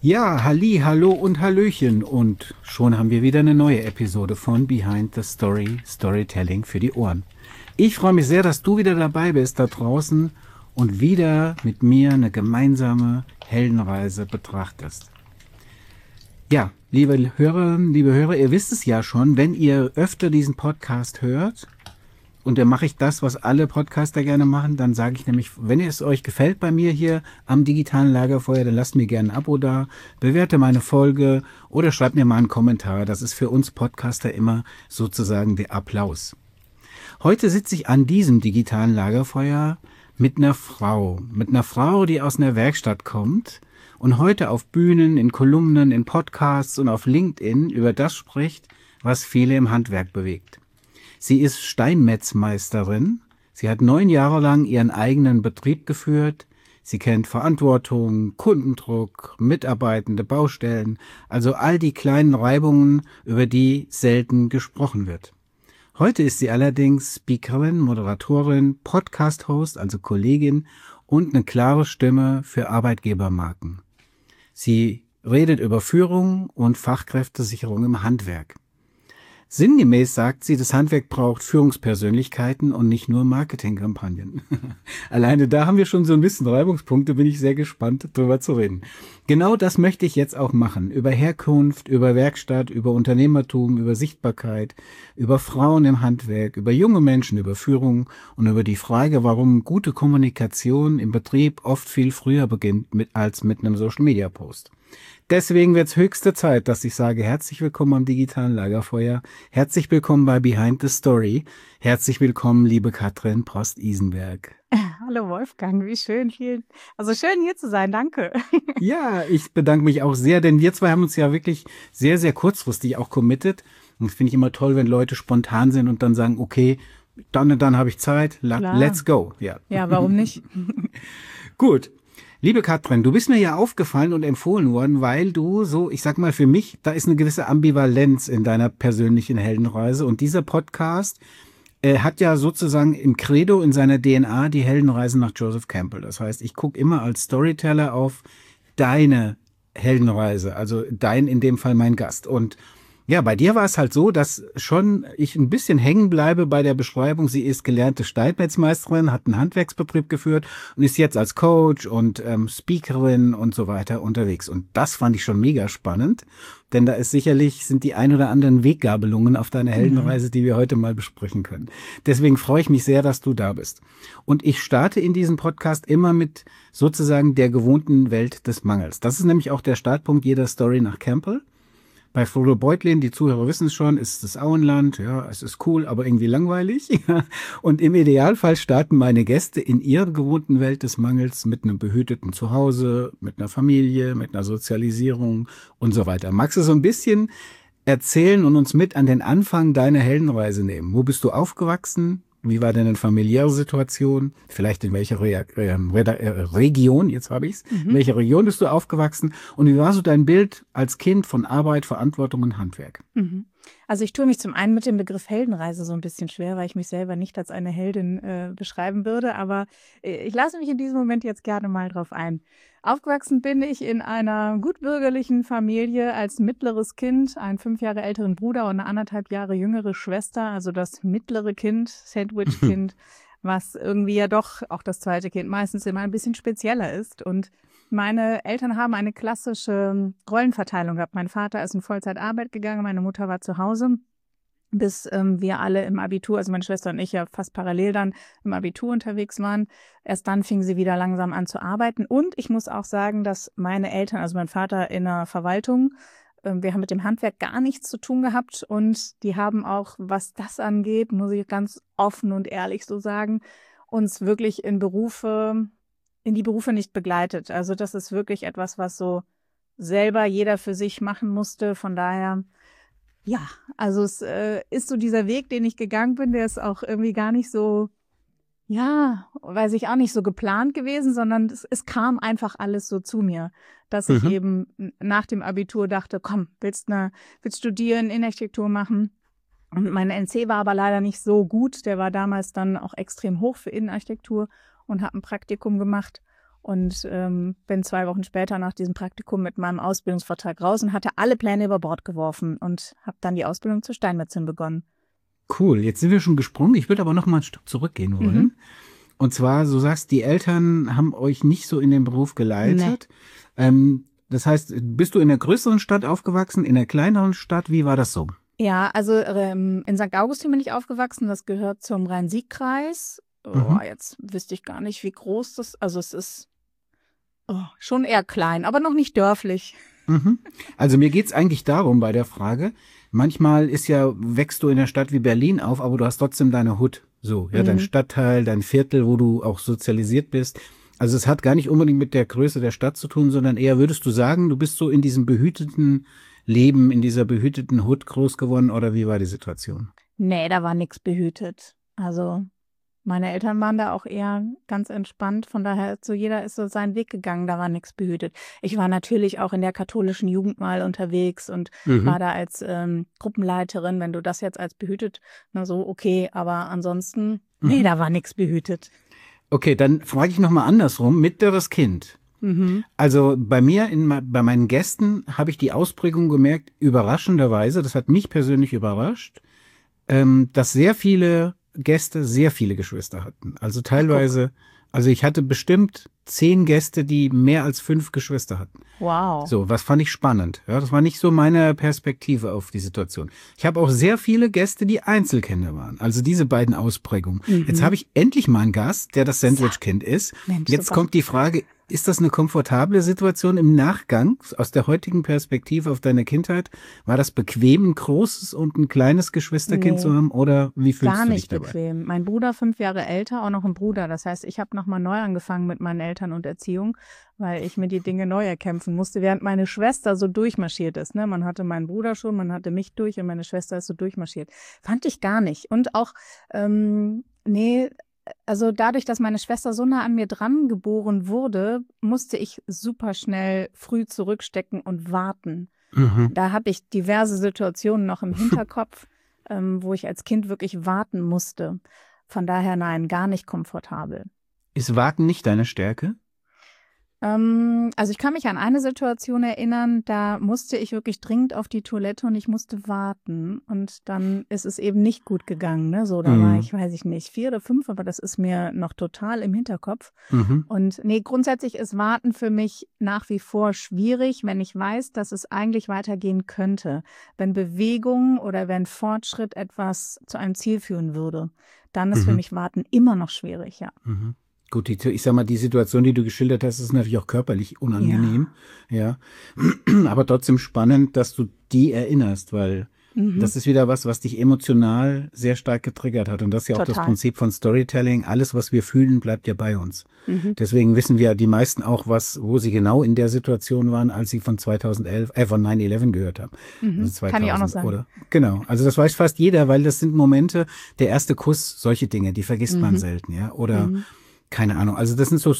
Ja, Halli, Hallo und Hallöchen und schon haben wir wieder eine neue Episode von Behind the Story, Storytelling für die Ohren. Ich freue mich sehr, dass du wieder dabei bist da draußen und wieder mit mir eine gemeinsame Heldenreise betrachtest. Ja, liebe Hörerinnen, liebe Hörer, ihr wisst es ja schon, wenn ihr öfter diesen Podcast hört, und dann mache ich das, was alle Podcaster gerne machen. Dann sage ich nämlich, wenn es euch gefällt bei mir hier am digitalen Lagerfeuer, dann lasst mir gerne ein Abo da, bewerte meine Folge oder schreibt mir mal einen Kommentar. Das ist für uns Podcaster immer sozusagen der Applaus. Heute sitze ich an diesem digitalen Lagerfeuer mit einer Frau, die aus einer Werkstatt kommt und heute auf Bühnen, in Kolumnen, in Podcasts und auf LinkedIn über das spricht, was viele im Handwerk bewegt. Sie ist Steinmetzmeisterin. Sie hat 9 Jahre lang ihren eigenen Betrieb geführt. Sie kennt Verantwortung, Kundendruck, Mitarbeitende, Baustellen, also all die kleinen Reibungen, über die selten gesprochen wird. Heute ist sie allerdings Speakerin, Moderatorin, Podcast-Host, also Kollegin und eine klare Stimme für Arbeitgebermarken. Sie redet über Führung und Fachkräftesicherung im Handwerk. Sinngemäß sagt sie, das Handwerk braucht Führungspersönlichkeiten und nicht nur Marketingkampagnen. Alleine da haben wir schon so ein bisschen Reibungspunkte, bin ich sehr gespannt, drüber zu reden. Genau das möchte ich jetzt auch machen. Über Herkunft, über Werkstatt, über Unternehmertum, über Sichtbarkeit, über Frauen im Handwerk, über junge Menschen, über Führung und über die Frage, warum gute Kommunikation im Betrieb oft viel früher beginnt als mit einem Social-Media-Post. Deswegen wird es höchste Zeit, dass ich sage, herzlich willkommen am digitalen Lagerfeuer, herzlich willkommen bei Behind the Story, herzlich willkommen, liebe Katrin Prost-Isenberg. Hallo Wolfgang, wie schön, schön hier zu sein, danke. Ja, ich bedanke mich auch sehr, denn wir zwei haben uns ja wirklich sehr, sehr kurzfristig auch committed. Und das finde ich immer toll, wenn Leute spontan sind und dann sagen, okay, dann und dann habe ich Zeit, let's go. Ja, warum nicht? Gut. Liebe Katrin, du bist mir ja aufgefallen und empfohlen worden, weil du so, ich sag mal für mich, da ist eine gewisse Ambivalenz in deiner persönlichen Heldenreise. Und dieser Podcast hat ja sozusagen im Credo, in seiner DNA, die Heldenreise nach Joseph Campbell. Das heißt, ich gucke immer als Storyteller auf deine Heldenreise, also in dem Fall mein Gast. Und ja, bei dir war es halt so, dass schon ich ein bisschen hängen bleibe bei der Beschreibung. Sie ist gelernte Steinmetzmeisterin, hat einen Handwerksbetrieb geführt und ist jetzt als Coach und Speakerin und so weiter unterwegs. Und das fand ich schon mega spannend, denn da sind die ein oder anderen Weggabelungen auf deiner Heldenreise, die wir heute mal besprechen können. Deswegen freue ich mich sehr, dass du da bist. Und ich starte in diesem Podcast immer mit sozusagen der gewohnten Welt des Mangels. Das ist nämlich auch der Startpunkt jeder Story nach Campbell. Bei Frodo Beutlin, die Zuhörer wissen es schon, ist das Auenland, ja, es ist cool, aber irgendwie langweilig. Und im Idealfall starten meine Gäste in ihrer gewohnten Welt des Mangels mit einem behüteten Zuhause, mit einer Familie, mit einer Sozialisierung und so weiter. Magst du so ein bisschen erzählen und uns mit an den Anfang deiner Heldenreise nehmen? Wo bist du aufgewachsen? Wie war deine familiäre Situation? Vielleicht in welcher Region, jetzt habe ich's, in welcher Region bist du aufgewachsen? Und wie war so dein Bild als Kind von Arbeit, Verantwortung und Handwerk? Also ich tue mich zum einen mit dem Begriff Heldenreise so ein bisschen schwer, weil ich mich selber nicht als eine Heldin beschreiben würde, aber ich lasse mich in diesem Moment jetzt gerne mal drauf ein. Aufgewachsen bin ich in einer gutbürgerlichen Familie als mittleres Kind, einen 5 Jahre älteren Bruder und eine 1,5 Jahre jüngere Schwester, also das mittlere Kind, Sandwich-Kind, was irgendwie ja doch auch das zweite Kind meistens immer ein bisschen spezieller ist. Und meine Eltern haben eine klassische Rollenverteilung gehabt. Mein Vater ist in Vollzeitarbeit gegangen, meine Mutter war zu Hause, bis wir alle im Abitur, also meine Schwester und ich ja fast parallel dann im Abitur unterwegs waren. Erst dann fingen sie wieder langsam an zu arbeiten. Und ich muss auch sagen, dass meine Eltern, also mein Vater in der Verwaltung, wir haben mit dem Handwerk gar nichts zu tun gehabt. Und die haben auch, was das angeht, muss ich ganz offen und ehrlich so sagen, uns wirklich in die Berufe nicht begleitet. Also das ist wirklich etwas, was so selber jeder für sich machen musste. Von daher, ja, also es ist so dieser Weg, den ich gegangen bin, der ist auch irgendwie gar nicht so, ja, weiß ich auch nicht, so geplant gewesen, sondern es kam einfach alles so zu mir, dass ich eben nach dem Abitur dachte, komm, willst studieren, Innenarchitektur machen? Und mein NC war aber leider nicht so gut. Der war damals dann auch extrem hoch für Innenarchitektur und habe ein Praktikum gemacht. und bin 2 Wochen später nach diesem Praktikum mit meinem Ausbildungsvertrag raus und hatte alle Pläne über Bord geworfen und habe dann die Ausbildung zur Steinmetzin begonnen. Cool, jetzt sind wir schon gesprungen. Ich würde aber noch mal ein Stück zurückgehen wollen. Und zwar, du sagst, die Eltern haben euch nicht so in den Beruf geleitet. Das heißt, bist du in einer größeren Stadt aufgewachsen, in einer kleineren Stadt? Wie war das so? Ja, also in St. Augustin bin ich aufgewachsen. Das gehört zum Rhein-Sieg-Kreis. Jetzt wüsste ich gar nicht, wie groß das ist. Also es ist schon eher klein, aber noch nicht dörflich. Also mir geht's eigentlich darum bei der Frage, manchmal wächst du in einer Stadt wie Berlin auf, aber du hast trotzdem deine Hut. So, ja, dein Stadtteil, dein Viertel, wo du auch sozialisiert bist. Also es hat gar nicht unbedingt mit der Größe der Stadt zu tun, sondern eher würdest du sagen, du bist so in diesem behüteten Leben, in dieser behüteten Hut groß geworden, oder wie war die Situation? Nee, da war nichts behütet. Also meine Eltern waren da auch eher ganz entspannt. Von daher, so jeder ist so seinen Weg gegangen, da war nichts behütet. Ich war natürlich auch in der katholischen Jugend mal unterwegs und war da als Gruppenleiterin. Wenn du das jetzt als behütet, na so, okay. Aber ansonsten, nee, da war nichts behütet. Okay, dann frage ich nochmal andersrum, mittleres Kind. Also bei meinen Gästen habe ich die Ausprägung gemerkt, überraschenderweise, das hat mich persönlich überrascht, dass sehr viele Gäste sehr viele Geschwister hatten. Also teilweise, also ich hatte bestimmt 10 Gäste, die mehr als 5 Geschwister hatten. Wow. So, was fand ich spannend. Ja, das war nicht so meine Perspektive auf die Situation. Ich habe auch sehr viele Gäste, die Einzelkinder waren. Also diese beiden Ausprägungen. Jetzt habe ich endlich mal einen Gast, der das Sandwich-Kind ist. Mensch, Jetzt super. kommt die Frage, ist das eine komfortable Situation im Nachgang aus der heutigen Perspektive auf deine Kindheit? War das bequem, ein großes und ein kleines Geschwisterkind zu haben, oder wie fühlst Gar du dich nicht dabei? bequem. Mein Bruder 5 Jahre älter, auch noch ein Bruder. Das heißt, ich habe nochmal neu angefangen mit meinen Eltern und Erziehung, weil ich mir die Dinge neu erkämpfen musste, während meine Schwester so durchmarschiert ist. Ne? Man hatte meinen Bruder schon, man hatte mich durch und meine Schwester ist so durchmarschiert. Fand ich gar nicht. Und auch, also dadurch, dass meine Schwester so nah an mir dran geboren wurde, musste ich super schnell früh zurückstecken und warten. Da habe ich diverse Situationen noch im Hinterkopf, wo ich als Kind wirklich warten musste. Von daher nein, gar nicht komfortabel. Ist Warten nicht deine Stärke? Also ich kann mich an eine Situation erinnern, da musste ich wirklich dringend auf die Toilette und ich musste warten. Und dann ist es eben nicht gut gegangen. Ne? So, da war ich, weiß ich nicht, 4 oder 5, aber das ist mir noch total im Hinterkopf. Und nee, grundsätzlich ist Warten für mich nach wie vor schwierig, wenn ich weiß, dass es eigentlich weitergehen könnte. Wenn Bewegung oder wenn Fortschritt etwas zu einem Ziel führen würde, dann ist für mich Warten immer noch schwierig, ja. Gut, ich sag mal, die Situation, die du geschildert hast, ist natürlich auch körperlich unangenehm. Ja. Aber trotzdem spannend, dass du die erinnerst, weil das ist wieder was dich emotional sehr stark getriggert hat. Und das ist ja auch das Prinzip von Storytelling. Alles, was wir fühlen, bleibt ja bei uns. Deswegen wissen wir die meisten auch, wo sie genau in der Situation waren, als sie von 9/11 gehört haben. Also 2000, kann ich auch noch sagen. Oder? Genau. Also das weiß fast jeder, weil das sind Momente, der erste Kuss, solche Dinge, die vergisst man selten, ja. Oder keine Ahnung. Also das sind so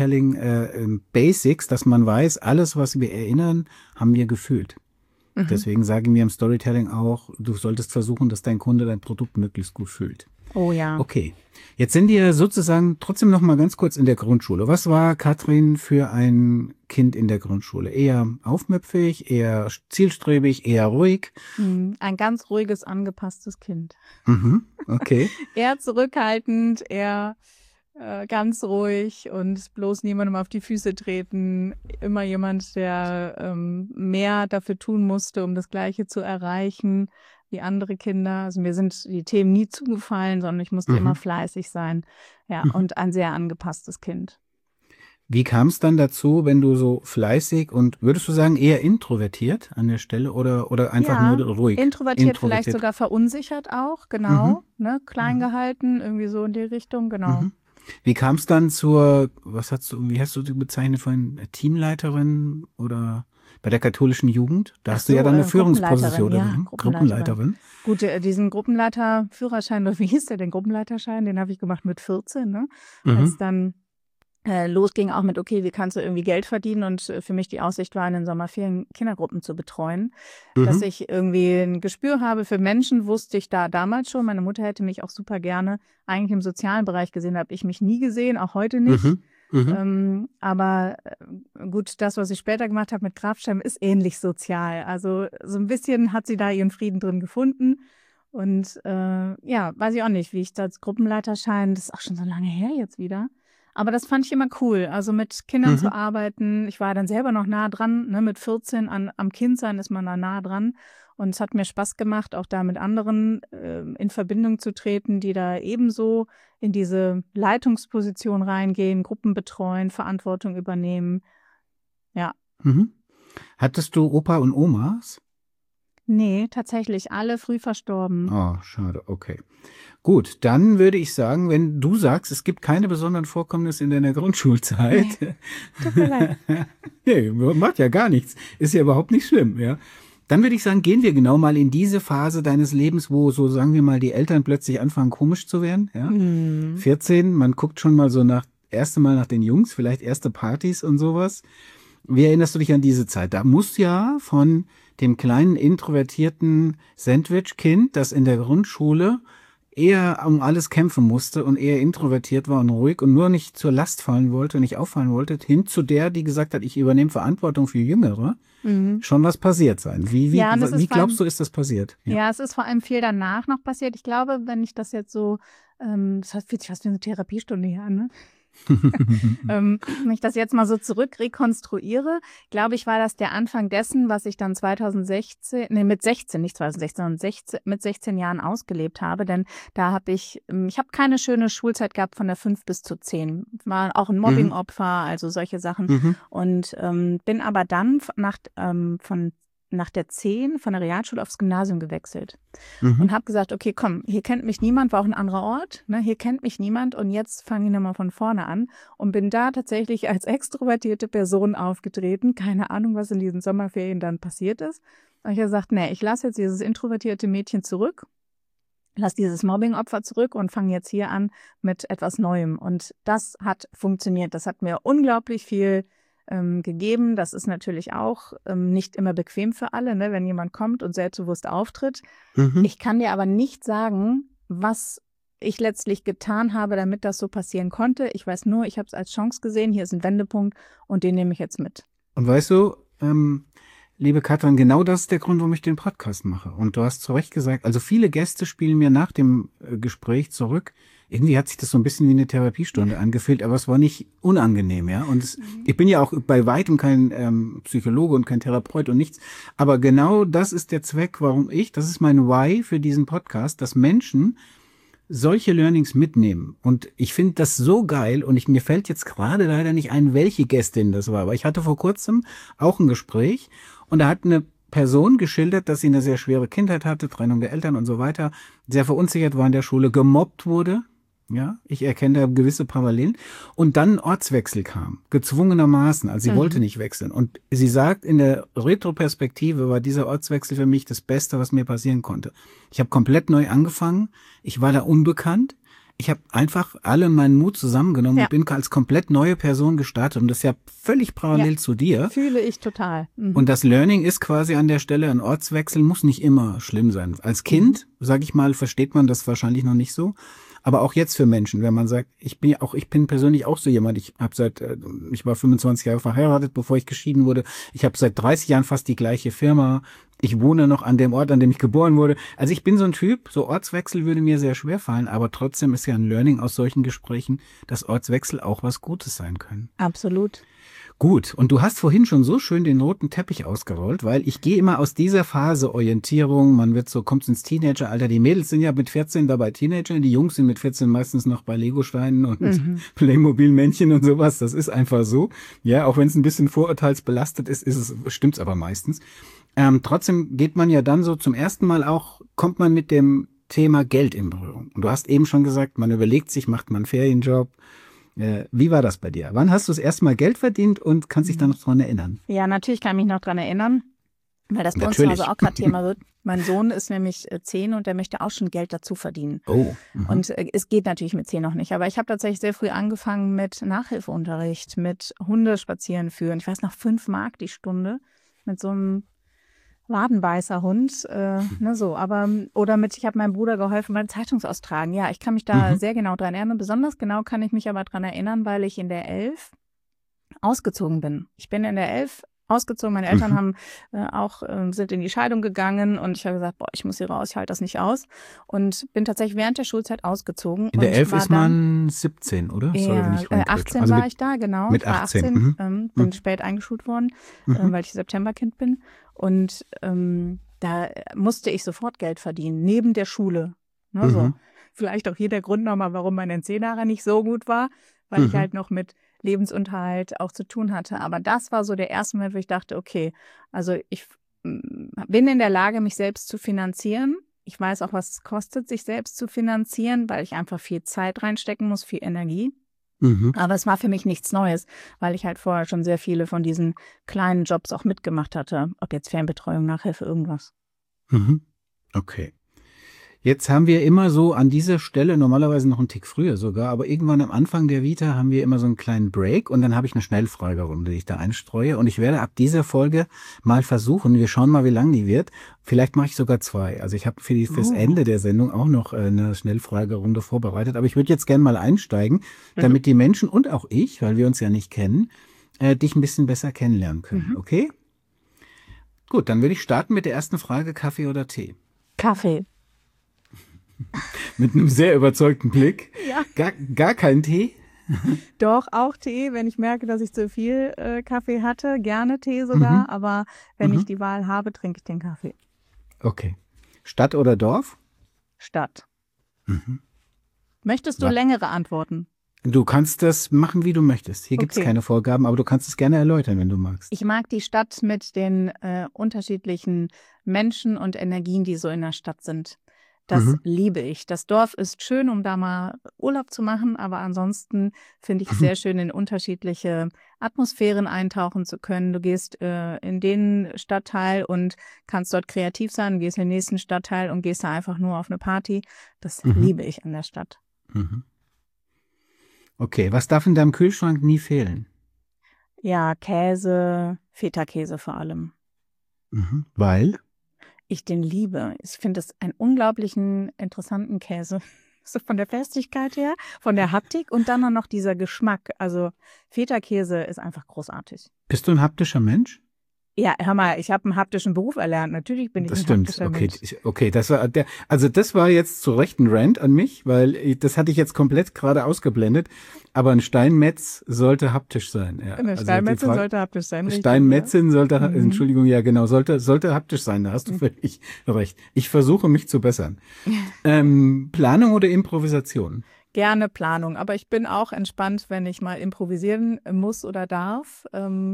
Storytelling-Basics, dass man weiß, alles, was wir erinnern, haben wir gefühlt. Deswegen sagen wir im Storytelling auch, du solltest versuchen, dass dein Kunde dein Produkt möglichst gut fühlt. Oh ja. Okay. Jetzt sind wir sozusagen trotzdem noch mal ganz kurz in der Grundschule. Was war Katrin für ein Kind in der Grundschule? Eher aufmüpfig, eher zielstrebig, eher ruhig? Ein ganz ruhiges, angepasstes Kind. Okay. Eher zurückhaltend, eher ganz ruhig und bloß niemandem auf die Füße treten. Immer jemand, der mehr dafür tun musste, um das Gleiche zu erreichen wie andere Kinder. Also mir sind die Themen nie zugefallen, sondern ich musste immer fleißig sein. Ja, und ein sehr angepasstes Kind. Wie kam es dann dazu, wenn du so fleißig und würdest du sagen eher introvertiert an der Stelle oder einfach nur ruhig? Introvertiert, vielleicht sogar verunsichert auch, genau. Ne? Klein gehalten, irgendwie so in die Richtung, genau. Wie kam es dann wie hast du die bezeichnet vorhin, Teamleiterin oder bei der katholischen Jugend? Da hast du ja dann eine Führungsposition. Gruppenleiterin. Gut, diesen Gruppenleiter-Führerschein, oder wie hieß der, den Gruppenleiterschein, den habe ich gemacht mit 14, ne? Als dann losging auch mit, okay, wie kannst du irgendwie Geld verdienen? Und für mich die Aussicht war, in den Sommerferien Kindergruppen zu betreuen. Dass ich irgendwie ein Gespür habe für Menschen, wusste ich damals schon. Meine Mutter hätte mich auch super gerne eigentlich im sozialen Bereich gesehen, habe ich mich nie gesehen, auch heute nicht. Aber gut, das, was ich später gemacht habe mit Grafstein, ist ähnlich sozial. Also so ein bisschen hat sie da ihren Frieden drin gefunden. Und weiß ich auch nicht, wie ich da als Gruppenleiter scheine. Das ist auch schon so lange her jetzt wieder. Aber das fand ich immer cool, also mit Kindern zu arbeiten. Ich war dann selber noch nah dran, ne? Mit 14 am Kindsein ist man da nah dran. Und es hat mir Spaß gemacht, auch da mit anderen in Verbindung zu treten, die da ebenso in diese Leitungsposition reingehen, Gruppen betreuen, Verantwortung übernehmen. Ja. Hattest du Opa und Omas? Nee, tatsächlich alle früh verstorben. Oh, schade, okay. Gut, dann würde ich sagen, wenn du sagst, es gibt keine besonderen Vorkommnisse in deiner Grundschulzeit. Nee, tut mir leid. Nee, macht ja gar nichts. Ist ja überhaupt nicht schlimm, ja. Dann würde ich sagen, gehen wir genau mal in diese Phase deines Lebens, wo so, sagen wir mal, die Eltern plötzlich anfangen komisch zu werden, ja. 14, man guckt schon mal so erste Mal nach den Jungs, vielleicht erste Partys und sowas. Wie erinnerst du dich an diese Zeit? Da muss ja von dem kleinen introvertierten Sandwich-Kind, das in der Grundschule eher um alles kämpfen musste und eher introvertiert war und ruhig und nur nicht zur Last fallen wollte und nicht auffallen wollte, hin zu der, die gesagt hat, ich übernehme Verantwortung für Jüngere, schon was passiert sein. Wie glaubst du, ist das passiert? Ja, es ist vor allem viel danach noch passiert. Ich glaube, wenn ich das jetzt so, das fühlt sich fast wie eine Therapiestunde hier an, ne? Wenn ich das jetzt mal so zurück rekonstruiere, glaube ich, war das der Anfang dessen, was ich dann mit 16 Jahren ausgelebt habe, denn da habe ich habe keine schöne Schulzeit gehabt von der 5 bis zur 10. War auch ein Mobbingopfer, also solche Sachen und bin aber dann nach der 10 von der Realschule aufs Gymnasium gewechselt und habe gesagt, okay, komm, hier kennt mich niemand, war auch ein anderer Ort, ne? Hier kennt mich niemand und jetzt fange ich nochmal von vorne an und bin da tatsächlich als extrovertierte Person aufgetreten. Keine Ahnung, was in diesen Sommerferien dann passiert ist. Und ich habe gesagt, nee, ich lasse jetzt dieses introvertierte Mädchen zurück, lass dieses Mobbingopfer zurück und fange jetzt hier an mit etwas Neuem. Und das hat funktioniert. Das hat mir unglaublich viel gegeben. Das ist natürlich auch nicht immer bequem für alle, ne, wenn jemand kommt und selbstbewusst auftritt. Ich kann dir aber nicht sagen, was ich letztlich getan habe, damit das so passieren konnte. Ich weiß nur, ich habe es als Chance gesehen. Hier ist ein Wendepunkt und den nehme ich jetzt mit. Und weißt du, liebe Katrin, genau das ist der Grund, warum ich den Podcast mache. Und du hast zu Recht gesagt, also viele Gäste spielen mir nach dem Gespräch zurück. Irgendwie hat sich das so ein bisschen wie eine Therapiestunde angefühlt, aber es war nicht unangenehm, ja. Und ich bin ja auch bei weitem kein Psychologe und kein Therapeut und nichts. Aber genau das ist der Zweck, das ist mein Why für diesen Podcast, dass Menschen solche Learnings mitnehmen. Und ich finde das so geil und mir fällt jetzt gerade leider nicht ein, welche Gästin das war. Aber ich hatte vor kurzem auch ein Gespräch und da hat eine Person geschildert, dass sie eine sehr schwere Kindheit hatte, Trennung der Eltern und so weiter, sehr verunsichert war in der Schule, gemobbt wurde. Ja, ich erkenne da gewisse Parallelen. Und dann ein Ortswechsel kam, gezwungenermaßen. Also sie wollte nicht wechseln. Und sie sagt, in der Retroperspektive war dieser Ortswechsel für mich das Beste, was mir passieren konnte. Ich habe komplett neu angefangen. Ich war da unbekannt. Ich habe einfach alle meinen Mut zusammengenommen und bin als komplett neue Person gestartet. Und das ist ja völlig parallel zu dir. Fühle ich total. Und das Learning ist quasi an der Stelle, ein Ortswechsel muss nicht immer schlimm sein. Als Kind, sage ich mal, versteht man das wahrscheinlich noch nicht so. Aber auch jetzt für Menschen, wenn man sagt, ich bin persönlich auch so jemand, ich war 25 Jahre verheiratet, bevor ich geschieden wurde. Ich habe seit 30 Jahren fast die gleiche Firma. Ich wohne noch an dem Ort, an dem ich geboren wurde. Also ich bin so ein Typ, so Ortswechsel würde mir sehr schwer fallen, aber trotzdem ist ja ein Learning aus solchen Gesprächen, dass Ortswechsel auch was Gutes sein können. Absolut. Gut, und du hast vorhin schon so schön den roten Teppich ausgerollt, weil ich gehe immer aus dieser Phase Orientierung, kommt ins Teenageralter, die Mädels sind ja mit 14 dabei Teenager, die Jungs sind mit 14 meistens noch bei Legosteinen und Playmobil-Männchen und sowas, das ist einfach so. Ja, auch wenn es ein bisschen vorurteilsbelastet ist, stimmt's aber meistens. Trotzdem geht man ja dann so zum ersten Mal kommt man mit dem Thema Geld in Berührung. Und du hast eben schon gesagt, man überlegt sich, macht man einen Ferienjob. Wie war das bei dir? Wann hast du das erste Mal Geld verdient und kannst dich da noch dran erinnern? Ja, natürlich kann ich mich noch dran erinnern, weil das bei uns zu Hause auch gerade Thema wird. Mein Sohn ist nämlich 10 und der möchte auch schon Geld dazu verdienen. Oh. Und es geht natürlich mit 10 noch nicht. Aber ich habe tatsächlich sehr früh angefangen mit Nachhilfeunterricht, mit Hundespazieren führen. Ich weiß noch, 5 Mark die Stunde mit so einem Wadenbeißerhund, ne, so, aber, oder ich habe meinem Bruder geholfen beim Zeitungsaustragen. Ja, ich kann mich da sehr genau dran erinnern. Besonders genau kann ich mich aber dran erinnern, weil ich in der 11 ausgezogen bin. Ich bin in der 11 ausgezogen. Meine Eltern haben sind in die Scheidung gegangen und ich habe gesagt, boah, ich muss hier raus, ich halte das nicht aus. Und bin tatsächlich während der Schulzeit ausgezogen. In der und 11 war ist man 17, oder? Sorry, wenn ja, ich reingrätsche. 18 Also war ich da, genau. mit Ich war 18. bin spät eingeschult worden, weil ich Septemberkind bin. Und da musste ich sofort Geld verdienen, neben der Schule. Ne, so. Vielleicht auch hier der Grund nochmal, warum mein NC nachher nicht so gut war, weil ich halt noch mit Lebensunterhalt auch zu tun hatte. Aber das war so der erste Moment, wo ich dachte, okay, also ich bin in der Lage, mich selbst zu finanzieren. Ich weiß auch, was es kostet, sich selbst zu finanzieren, weil ich einfach viel Zeit reinstecken muss, viel Energie. Aber es war für mich nichts Neues, weil ich halt vorher schon sehr viele von diesen kleinen Jobs auch mitgemacht hatte. Ob jetzt Fernbetreuung, Nachhilfe, irgendwas. Okay. Jetzt haben wir immer so an dieser Stelle, normalerweise noch einen Tick früher sogar, aber irgendwann am Anfang der Vita haben wir immer so einen kleinen Break und dann habe ich eine Schnellfragerunde, die ich da einstreue. Und ich werde ab dieser Folge mal versuchen, wir schauen mal, wie lang die wird. Vielleicht mache ich sogar 2. Also ich habe fürs Ende der Sendung auch noch eine Schnellfragerunde vorbereitet. Aber ich würde jetzt gerne mal einsteigen, damit die Menschen und auch ich, weil wir uns ja nicht kennen, dich ein bisschen besser kennenlernen können. Okay? Gut, dann würde ich starten mit der ersten Frage, Kaffee oder Tee? Kaffee. Mit einem sehr überzeugten Blick. Ja. Gar kein Tee? Doch, auch Tee, wenn ich merke, dass ich zu viel Kaffee hatte. Gerne Tee sogar, aber wenn ich die Wahl habe, trinke ich den Kaffee. Okay. Stadt oder Dorf? Stadt. Möchtest du längere Antworten? Du kannst das machen, wie du möchtest. Hier gibt es keine Vorgaben, aber du kannst es gerne erläutern, wenn du magst. Ich mag die Stadt mit den unterschiedlichen Menschen und Energien, die so in der Stadt sind. Das liebe ich. Das Dorf ist schön, um da mal Urlaub zu machen, aber ansonsten finde ich es sehr schön, in unterschiedliche Atmosphären eintauchen zu können. Du gehst in den Stadtteil und kannst dort kreativ sein, gehst in den nächsten Stadtteil und gehst da einfach nur auf eine Party. Das liebe ich an der Stadt. Okay, was darf in deinem Kühlschrank nie fehlen? Ja, Käse, Feta-Käse vor allem. Weil? Ich den liebe. Ich finde es einen unglaublichen, interessanten Käse. So von der Festigkeit her, von der Haptik und dann noch dieser Geschmack. Also Feta-Käse ist einfach großartig. Bist du ein haptischer Mensch? Ja, hör mal, ich habe einen haptischen Beruf erlernt. Natürlich bin ich ein haptischer Mensch. Okay, das war jetzt zu Recht ein Rant an mich, weil das hatte ich jetzt komplett gerade ausgeblendet. Aber ein Steinmetz sollte haptisch sein. Ja. Eine Steinmetzin sollte haptisch sein. Steinmetzin sollte, Entschuldigung, ja genau, sollte haptisch sein. Da hast du völlig recht. Ich versuche mich zu bessern. Planung oder Improvisation? Gerne Planung, aber ich bin auch entspannt, wenn ich mal improvisieren muss oder darf.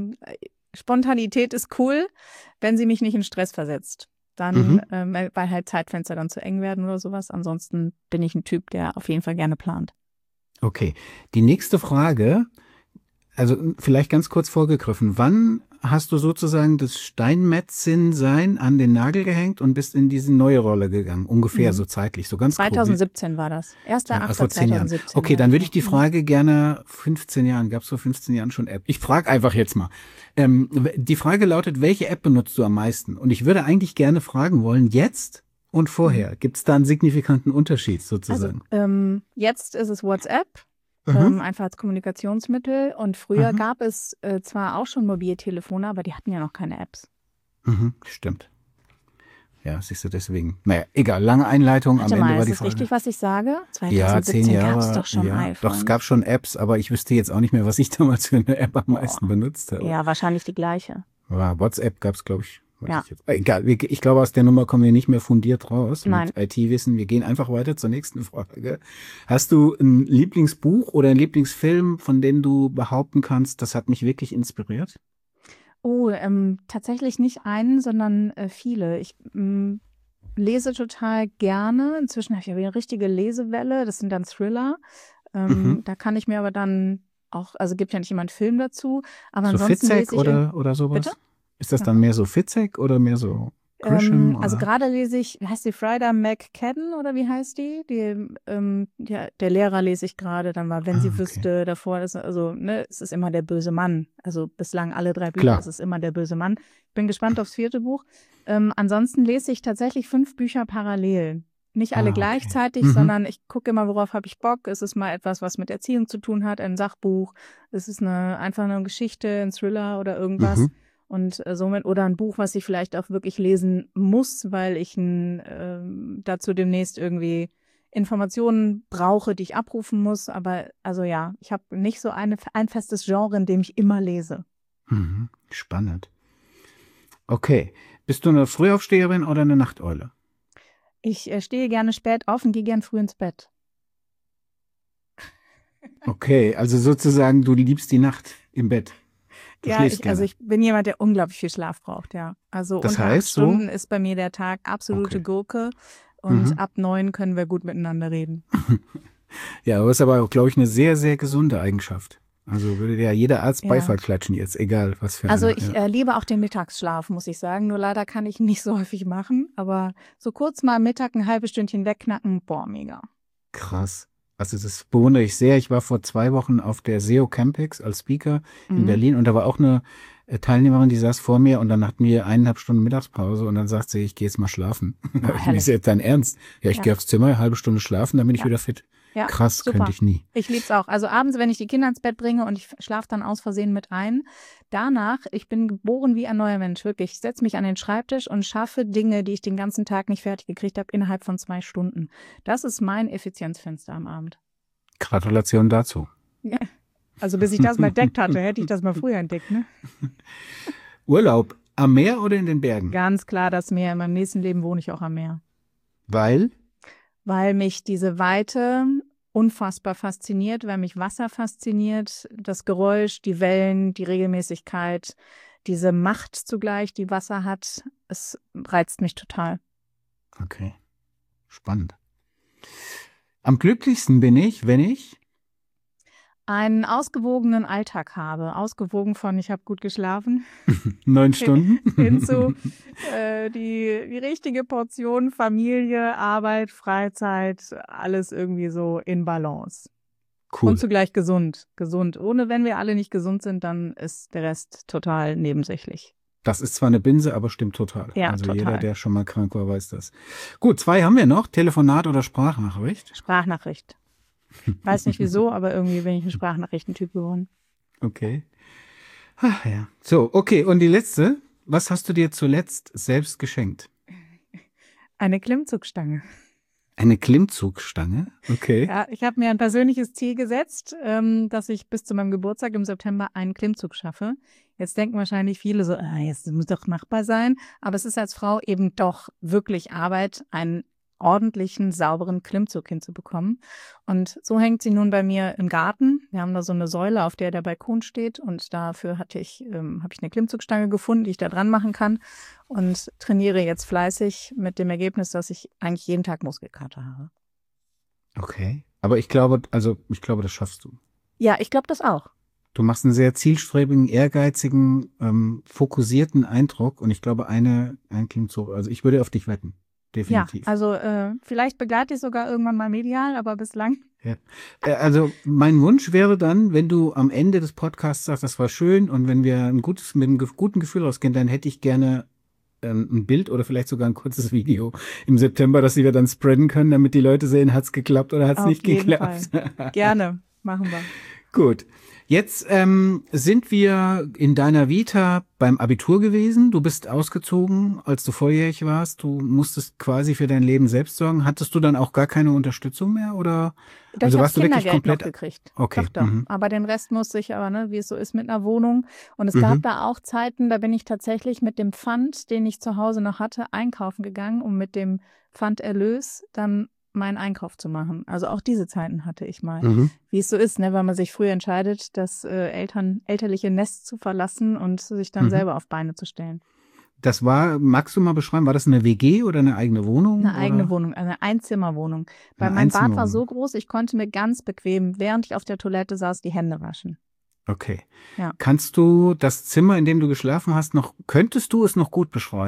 Spontanität ist cool, wenn sie mich nicht in Stress versetzt. Dann, weil halt Zeitfenster dann zu eng werden oder sowas. Ansonsten bin ich ein Typ, der auf jeden Fall gerne plant. Okay, die nächste Frage, also vielleicht ganz kurz vorgegriffen. Wann hast du sozusagen das Steinmetzin-Sein an den Nagel gehängt und bist in diese neue Rolle gegangen? Ungefähr so zeitlich, so ganz 2017 war das. 1.8.2017. Vor 10 Jahren. Okay, dann würde ich die Frage gerne, 15 Jahren, gab es vor 15 Jahren schon App? Ich frage einfach jetzt mal. Die Frage lautet, welche App benutzt du am meisten? Und ich würde eigentlich gerne fragen wollen, jetzt und vorher. Gibt es da einen signifikanten Unterschied sozusagen? Also, jetzt ist es WhatsApp. Einfach als Kommunikationsmittel. Und früher gab es zwar auch schon Mobiltelefone, aber die hatten ja noch keine Apps. Stimmt. Ja, siehst du, deswegen. Naja, egal, lange Einleitung. Warte am Ende mal, war die ist Frage. Richtig, was ich sage? 2017 ja, 10 Jahre. Gab es doch schon iPhone. Doch, es gab schon Apps, aber ich wüsste jetzt auch nicht mehr, was ich damals für eine App am meisten benutzt habe. Ja, wahrscheinlich die gleiche. WhatsApp gab es, glaube ich. Ja. Egal, ich glaube, aus der Nummer kommen wir nicht mehr fundiert raus. Nein. Mit IT-Wissen. Wir gehen einfach weiter zur nächsten Frage. Hast du ein Lieblingsbuch oder ein Lieblingsfilm, von dem du behaupten kannst, das hat mich wirklich inspiriert? Oh, tatsächlich nicht einen, sondern viele. Ich lese total gerne. Inzwischen habe ich ja wieder eine richtige Lesewelle. Das sind dann Thriller. Da kann ich mir aber dann auch, also gibt ja nicht immer einen Film dazu. Aber so ansonsten Fitzek lese ich oder sowas? Bitte? Ist das dann mehr so Fitzek oder mehr so Grisham? Also gerade lese ich, wie heißt die, Frida McCadden oder wie heißt die? Der Lehrer lese ich gerade, dann war, wenn sie wüsste, davor, es ist immer der böse Mann. Also bislang alle 3 Bücher, Klar. es ist immer der böse Mann. bin gespannt aufs 4. Buch. Ansonsten lese ich tatsächlich 5 Bücher parallel. Nicht alle gleichzeitig, sondern ich gucke immer, worauf habe ich Bock. Ist es mal etwas, was mit Erziehung zu tun hat, ein Sachbuch? Ist es einfach eine Geschichte, ein Thriller oder irgendwas? Und somit, oder ein Buch, was ich vielleicht auch wirklich lesen muss, weil ich dazu demnächst irgendwie Informationen brauche, die ich abrufen muss. Aber also ja, ich habe nicht so ein festes Genre, in dem ich immer lese. Spannend. Okay. Bist du eine Frühaufsteherin oder eine Nachteule? Ich stehe gerne spät auf und gehe gern früh ins Bett. Okay, also sozusagen, du liebst die Nacht im Bett. Ja, ich bin jemand, der unglaublich viel Schlaf braucht, ja. Also das unter heißt 8 Stunden ist bei mir der Tag absolute Gurke und ab 9 können wir gut miteinander reden. Ja, aber ist aber auch, glaube ich, eine sehr, sehr gesunde Eigenschaft. Also würde ja jeder Arzt Beifall klatschen jetzt, egal was für Also ich liebe auch den Mittagsschlaf, muss ich sagen. Nur leider kann ich nicht so häufig machen. Aber so kurz mal am Mittag ein halbes Stündchen wegknacken, boah, mega. Krass. Also das bewundere ich sehr. Ich war vor 2 Wochen auf der SEO Campix als Speaker in Berlin und da war auch eine Teilnehmerin, die saß vor mir und dann hatten wir 1,5 Stunden Mittagspause und dann sagte sie, ich gehe jetzt mal schlafen. Ich jetzt dein Ernst? Ja, ich gehe aufs Zimmer, 1/2 Stunde schlafen, dann bin ich wieder fit. Ja, krass, super. Könnte ich nie. Ich liebe es auch. Also abends, wenn ich die Kinder ins Bett bringe und ich schlafe dann aus Versehen mit ein. Danach, ich bin geboren wie ein neuer Mensch, wirklich. Ich setze mich an den Schreibtisch und schaffe Dinge, die ich den ganzen Tag nicht fertig gekriegt habe, innerhalb von 2 Stunden. Das ist mein Effizienzfenster am Abend. Gratulation dazu. Ja. Also bis ich das mal entdeckt hatte, hätte ich das mal früher entdeckt, ne? Urlaub am Meer oder in den Bergen? Ganz klar das Meer. In meinem nächsten Leben wohne ich auch am Meer. Weil? Weil mich diese Weite unfassbar fasziniert, weil mich Wasser fasziniert, das Geräusch, die Wellen, die Regelmäßigkeit, diese Macht zugleich, die Wasser hat. Es reizt mich total. Okay, spannend. Am glücklichsten bin ich, wenn ich einen ausgewogenen Alltag habe. Ausgewogen von, ich habe gut geschlafen. 9 Stunden. Hinzu die richtige Portion Familie, Arbeit, Freizeit, alles irgendwie so in Balance. Cool. Und zugleich gesund. Gesund. Ohne, wenn wir alle nicht gesund sind, dann ist der Rest total nebensächlich. Das ist zwar eine Binse, aber stimmt total. Ja, also total. Jeder, der schon mal krank war, weiß das. Gut, 2 haben wir noch. Telefonat oder Sprachnachricht? Sprachnachricht. Weiß nicht wieso, aber irgendwie bin ich ein Sprachnachrichtentyp geworden. Okay. Ach ja. So, okay. Und die letzte. Was hast du dir zuletzt selbst geschenkt? Eine Klimmzugstange. Eine Klimmzugstange? Okay. Ja, ich habe mir ein persönliches Ziel gesetzt, dass ich bis zu meinem Geburtstag im September einen Klimmzug schaffe. Jetzt denken wahrscheinlich viele so, jetzt muss doch machbar sein. Aber es ist als Frau eben doch wirklich Arbeit, einen ordentlichen, sauberen Klimmzug hinzubekommen. Und so hängt sie nun bei mir im Garten. Wir haben da so eine Säule, auf der der Balkon steht. Und dafür habe ich eine Klimmzugstange gefunden, die ich da dran machen kann. Und trainiere jetzt fleißig mit dem Ergebnis, dass ich eigentlich jeden Tag Muskelkater habe. Okay. Aber ich glaube, das schaffst du. Ja, ich glaube das auch. Du machst einen sehr zielstrebigen, ehrgeizigen, fokussierten Eindruck. Und ich glaube, ein Klimmzug, also ich würde auf dich wetten. Definitiv. Ja, also vielleicht begleite ich sogar irgendwann mal medial, aber bislang. Ja. Also mein Wunsch wäre dann, wenn du am Ende des Podcasts sagst, das war schön und wenn wir mit einem guten Gefühl rausgehen, dann hätte ich gerne ein Bild oder vielleicht sogar ein kurzes Video im September, das wir dann spreaden können, damit die Leute sehen, hat's geklappt oder hat's nicht geklappt. Fall. Gerne, machen wir. Gut. Jetzt sind wir in deiner Vita beim Abitur gewesen. Du bist ausgezogen, als du volljährig warst. Du musstest quasi für dein Leben selbst sorgen. Hattest du dann auch gar keine Unterstützung mehr? Oder also warst du wirklich komplett noch gekriegt? Okay. Doch. Aber den Rest musste ich aber, wie es so ist mit einer Wohnung. Und es gab da auch Zeiten, da bin ich tatsächlich mit dem Pfand, den ich zu Hause noch hatte, einkaufen gegangen, um mit dem Pfanderlös dann meinen Einkauf zu machen. Also auch diese Zeiten hatte ich mal. Wie es so ist, ne, weil man sich früh entscheidet, das elterliche Nest zu verlassen und sich dann selber auf Beine zu stellen. Das magst du mal beschreiben, war das eine WG oder eine eigene Wohnung? Eine eigene Wohnung, eine Einzimmerwohnung. Weil mein Bad war so groß, ich konnte mir ganz bequem, während ich auf der Toilette saß, die Hände waschen. Okay. Ja. Kannst du das Zimmer, in dem du geschlafen hast, könntest du es noch gut beschreiben?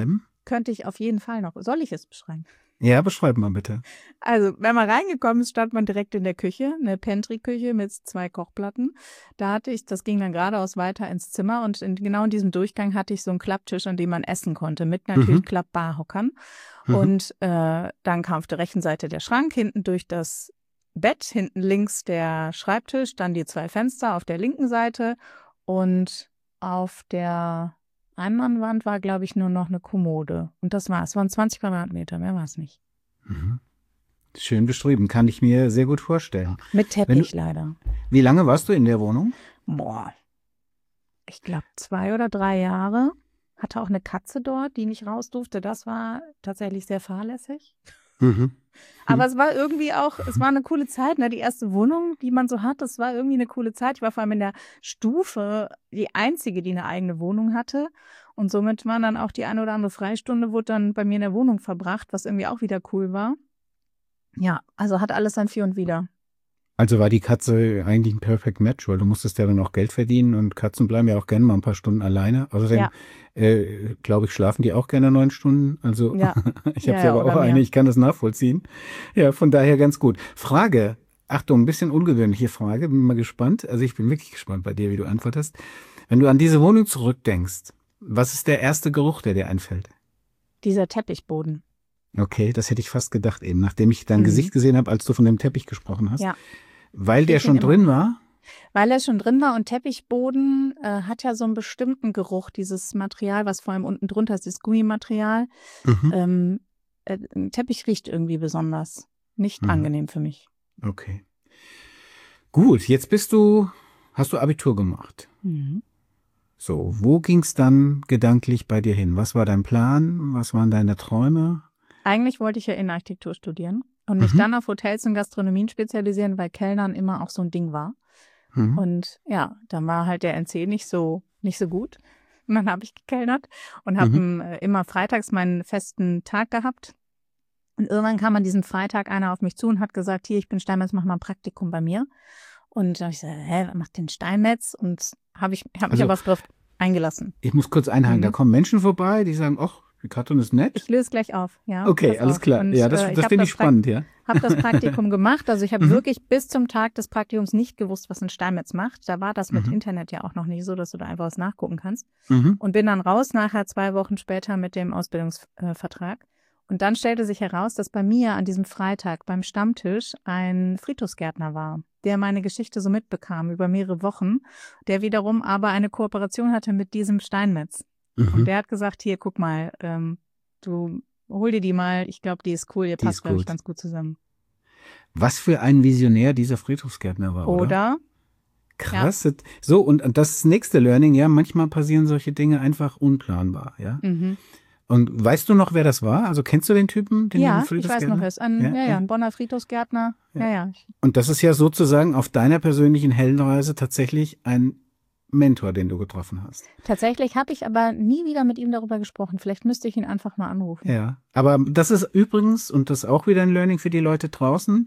könnte ich auf jeden Fall noch. Soll ich es beschreiben? Ja, beschreib mal bitte. Also, wenn man reingekommen ist, stand man direkt in der Küche, eine Pantry-Küche mit 2 Kochplatten. Das ging dann geradeaus weiter ins Zimmer und genau in diesem Durchgang hatte ich so einen Klapptisch, an dem man essen konnte, mit natürlich Klappbarhockern. Und dann kam auf der rechten Seite der Schrank, hinten durch das Bett, hinten links der Schreibtisch, dann die 2 Fenster auf der linken Seite und auf der Einmannwand war, glaube ich, nur noch eine Kommode. Und das war's. Es waren 20 Quadratmeter, mehr war es nicht. Schön beschrieben, kann ich mir sehr gut vorstellen. Mit Teppich leider. Wie lange warst du in der Wohnung? Boah, ich glaube 2 oder 3 Jahre. Hatte auch eine Katze dort, die nicht raus durfte. Das war tatsächlich sehr fahrlässig. Aber es war irgendwie auch, es war eine coole Zeit, ne? Die erste Wohnung, die man so hat, das war irgendwie eine coole Zeit. Ich war vor allem in der Stufe die Einzige, die eine eigene Wohnung hatte. Und somit war dann auch die eine oder andere Freistunde, wurde dann bei mir in der Wohnung verbracht, was irgendwie auch wieder cool war. Ja, also hat alles sein Für und Wider. Also war die Katze eigentlich ein Perfect Match, weil du musstest ja dann auch Geld verdienen und Katzen bleiben ja auch gerne mal ein paar Stunden alleine. Außerdem, glaube ich, schlafen die auch gerne 9 Stunden. Also Ja. ich habe ja aber auch eine, ich kann das nachvollziehen. Ja, von daher ganz gut. Frage, Achtung, ein bisschen ungewöhnliche Frage, bin mal gespannt. Also ich bin wirklich gespannt bei dir, wie du antwortest. Wenn du an diese Wohnung zurückdenkst, was ist der erste Geruch, der dir einfällt? Dieser Teppichboden. Okay, das hätte ich fast gedacht eben, nachdem ich dein Gesicht gesehen habe, als du von dem Teppich gesprochen hast. Ja. Weil der schon drin war? Weil er schon drin war und Teppichboden hat ja so einen bestimmten Geruch, dieses Material, was vor allem unten drunter ist, das Gummimaterial. Teppich riecht irgendwie besonders. Nicht angenehm für mich. Okay. Gut, jetzt hast du Abitur gemacht. So, wo ging's dann gedanklich bei dir hin? Was war dein Plan? Was waren deine Träume? Eigentlich wollte ich ja Innenarchitektur studieren und mich dann auf Hotels und Gastronomien spezialisieren, weil Kellnern immer auch so ein Ding war. Und ja, dann war halt der NC nicht so gut. Und dann habe ich gekellnert und habe immer freitags meinen festen Tag gehabt. Und irgendwann kam an diesem Freitag einer auf mich zu und hat gesagt, hier, ich bin Steinmetz, mach mal ein Praktikum bei mir. Und da habe ich gesagt, was macht denn Steinmetz? Und habe mich aber drauf eingelassen. Ich muss kurz einhaken, da kommen Menschen vorbei, die sagen, ach, die Karton ist nett. Ich löse gleich auf, ja. Okay, alles klar. Und, ja, das finde ich spannend, ja. Habe das Praktikum gemacht. Also ich habe wirklich bis zum Tag des Praktikums nicht gewusst, was ein Steinmetz macht. Da war das mit Internet ja auch noch nicht so, dass du da einfach was nachgucken kannst. Und bin dann raus, nachher 2 Wochen später mit dem Ausbildungsvertrag. Und dann stellte sich heraus, dass bei mir an diesem Freitag beim Stammtisch ein Friedhofsgärtner war, der meine Geschichte so mitbekam über mehrere Wochen, der wiederum aber eine Kooperation hatte mit diesem Steinmetz. Und der hat gesagt, hier, guck mal, du hol dir die mal, ich glaube, die ist cool, ihr passt, glaube ich, ganz gut zusammen. Was für ein Visionär dieser Friedhofsgärtner war, oder? Krass. Ja. So, und das nächste Learning, ja, manchmal passieren solche Dinge einfach unplanbar, ja. Und weißt du noch, wer das war? Also kennst du den Typen? Ja, ich weiß noch, er ist ein Bonner Friedhofsgärtner. Ja. Und das ist ja sozusagen auf deiner persönlichen Heldenreise tatsächlich ein Mentor, den du getroffen hast. Tatsächlich habe ich aber nie wieder mit ihm darüber gesprochen. Vielleicht müsste ich ihn einfach mal anrufen. Ja, aber das ist übrigens, und das ist auch wieder ein Learning für die Leute draußen,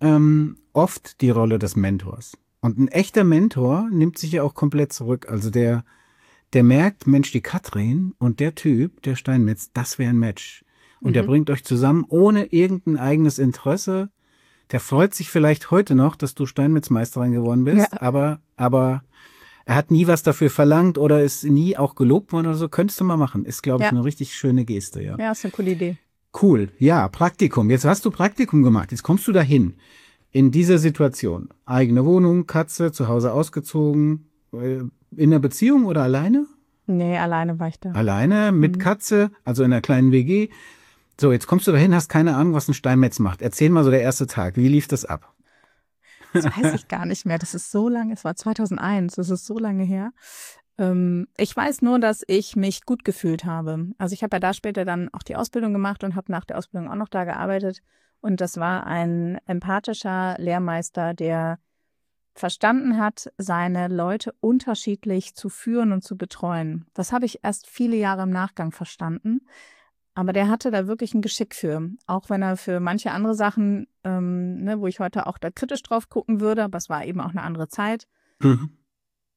oft die Rolle des Mentors. Und ein echter Mentor nimmt sich ja auch komplett zurück. Also der merkt, Mensch, die Katrin und der Typ, der Steinmetz, das wäre ein Match. Und der bringt euch zusammen ohne irgendein eigenes Interesse. Der freut sich vielleicht heute noch, dass du Steinmetz-Meisterin geworden bist, aber er hat nie was dafür verlangt oder ist nie auch gelobt worden oder so. Könntest du mal machen. Ist, glaube ich, eine richtig schöne Geste, ja. Ja, ist eine coole Idee. Cool. Ja, Praktikum. Jetzt hast du Praktikum gemacht. Jetzt kommst du dahin. In dieser Situation. Eigene Wohnung, Katze, zu Hause ausgezogen. In einer Beziehung oder alleine? Nee, alleine war ich da. Alleine, mit Katze, also in einer kleinen WG. So, jetzt kommst du dahin, hast keine Ahnung, was ein Steinmetz macht. Erzähl mal so der erste Tag. Wie lief das ab? Das weiß ich gar nicht mehr. Das ist so lange, es war 2001, das ist so lange her. Ich weiß nur, dass ich mich gut gefühlt habe. Also ich habe ja da später dann auch die Ausbildung gemacht und habe nach der Ausbildung auch noch da gearbeitet. Und das war ein empathischer Lehrmeister, der verstanden hat, seine Leute unterschiedlich zu führen und zu betreuen. Das habe ich erst viele Jahre im Nachgang verstanden. Aber der hatte da wirklich ein Geschick für, auch wenn er für manche andere Sachen, wo ich heute auch da kritisch drauf gucken würde, aber es war eben auch eine andere Zeit,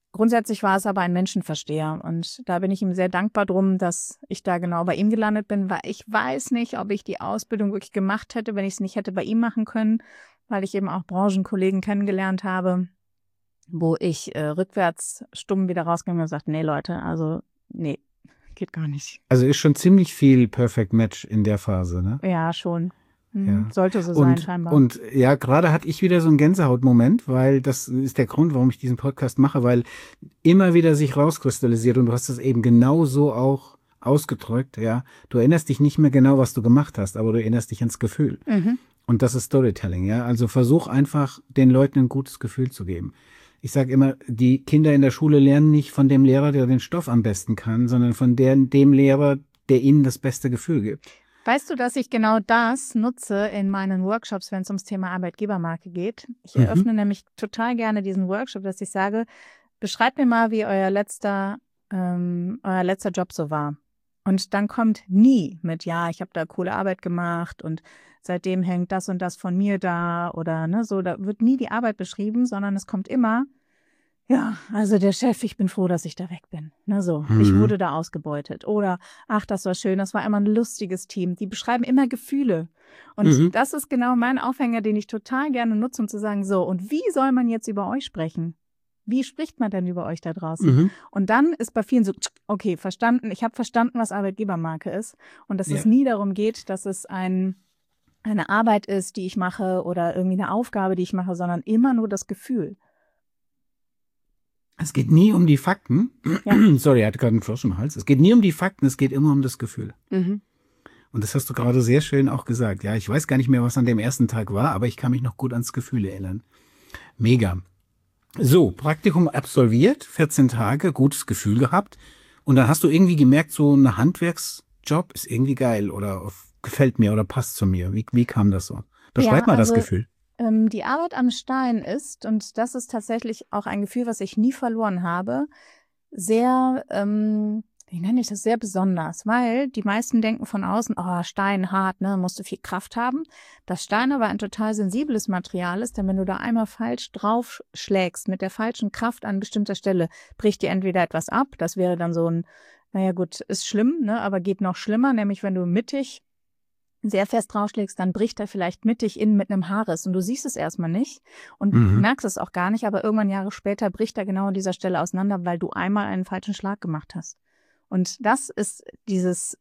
Grundsätzlich war es aber ein Menschenversteher und da bin ich ihm sehr dankbar drum, dass ich da genau bei ihm gelandet bin, weil ich weiß nicht, ob ich die Ausbildung wirklich gemacht hätte, wenn ich es nicht hätte bei ihm machen können, weil ich eben auch Branchenkollegen kennengelernt habe, wo ich rückwärts stumm wieder rausgegangen und gesagt, nee Leute, also nee, geht gar nicht. Also ist schon ziemlich viel Perfect Match in der Phase, ne? Ja, schon. Ja. Sollte so sein, scheinbar. Und ja, gerade hatte ich wieder so einen Gänsehautmoment, weil das ist der Grund, warum ich diesen Podcast mache, weil immer wieder sich rauskristallisiert und du hast es eben genau so auch ausgedrückt, ja. Du erinnerst dich nicht mehr genau, was du gemacht hast, aber du erinnerst dich ans Gefühl. Und das ist Storytelling, ja. Also versuch einfach, den Leuten ein gutes Gefühl zu geben. Ich sage immer, die Kinder in der Schule lernen nicht von dem Lehrer, der den Stoff am besten kann, sondern von dem Lehrer, der ihnen das beste Gefühl gibt. Weißt du, dass ich genau das nutze in meinen Workshops, wenn es ums Thema Arbeitgebermarke geht? Ich eröffne nämlich total gerne diesen Workshop, dass ich sage, beschreibt mir mal, wie euer letzter Job so war. Und dann kommt nie mit, ja, ich habe da coole Arbeit gemacht und seitdem hängt das und das von mir da oder ne, so, da wird nie die Arbeit beschrieben, sondern es kommt immer, ja, also der Chef, ich bin froh, dass ich da weg bin. Ne, so, ich wurde da ausgebeutet. Oder, ach, das war schön, das war immer ein lustiges Team. Die beschreiben immer Gefühle. Und das ist genau mein Aufhänger, den ich total gerne nutze, um zu sagen, so, und wie soll man jetzt über euch sprechen? Wie spricht man denn über euch da draußen? Und dann ist bei vielen so, okay, verstanden, ich habe verstanden, was Arbeitgebermarke ist. Und dass es nie darum geht, dass es eine Arbeit ist, die ich mache oder irgendwie eine Aufgabe, die ich mache, sondern immer nur das Gefühl. Es geht nie um die Fakten. Ja. Sorry, er hatte gerade einen Frosch im Hals. Es geht nie um die Fakten, es geht immer um das Gefühl. Und das hast du gerade sehr schön auch gesagt. Ja, ich weiß gar nicht mehr, was an dem ersten Tag war, aber ich kann mich noch gut ans Gefühl erinnern. Mega. So, Praktikum absolviert, 14 Tage, gutes Gefühl gehabt. Und dann hast du irgendwie gemerkt, so ein Handwerksjob ist irgendwie geil oder gefällt mir oder passt zu mir. Wie kam das so? Beschreib mal das Gefühl. Die Arbeit am Stein ist, und das ist tatsächlich auch ein Gefühl, was ich nie verloren habe, sehr, wie nenne ich das, sehr besonders, weil die meisten denken von außen, oh, Stein hart, ne, musst du viel Kraft haben. Das Stein aber ein total sensibles Material ist, denn wenn du da einmal falsch drauf schlägst, mit der falschen Kraft an bestimmter Stelle, bricht dir entweder etwas ab, das wäre dann so ein, naja gut, ist schlimm, ne, aber geht noch schlimmer, nämlich wenn du mittig sehr fest draufschlägst, dann bricht er vielleicht mittig innen mit einem Haarriss und du siehst es erstmal nicht und merkst es auch gar nicht, aber irgendwann Jahre später bricht er genau an dieser Stelle auseinander, weil du einmal einen falschen Schlag gemacht hast. Und das ist dieses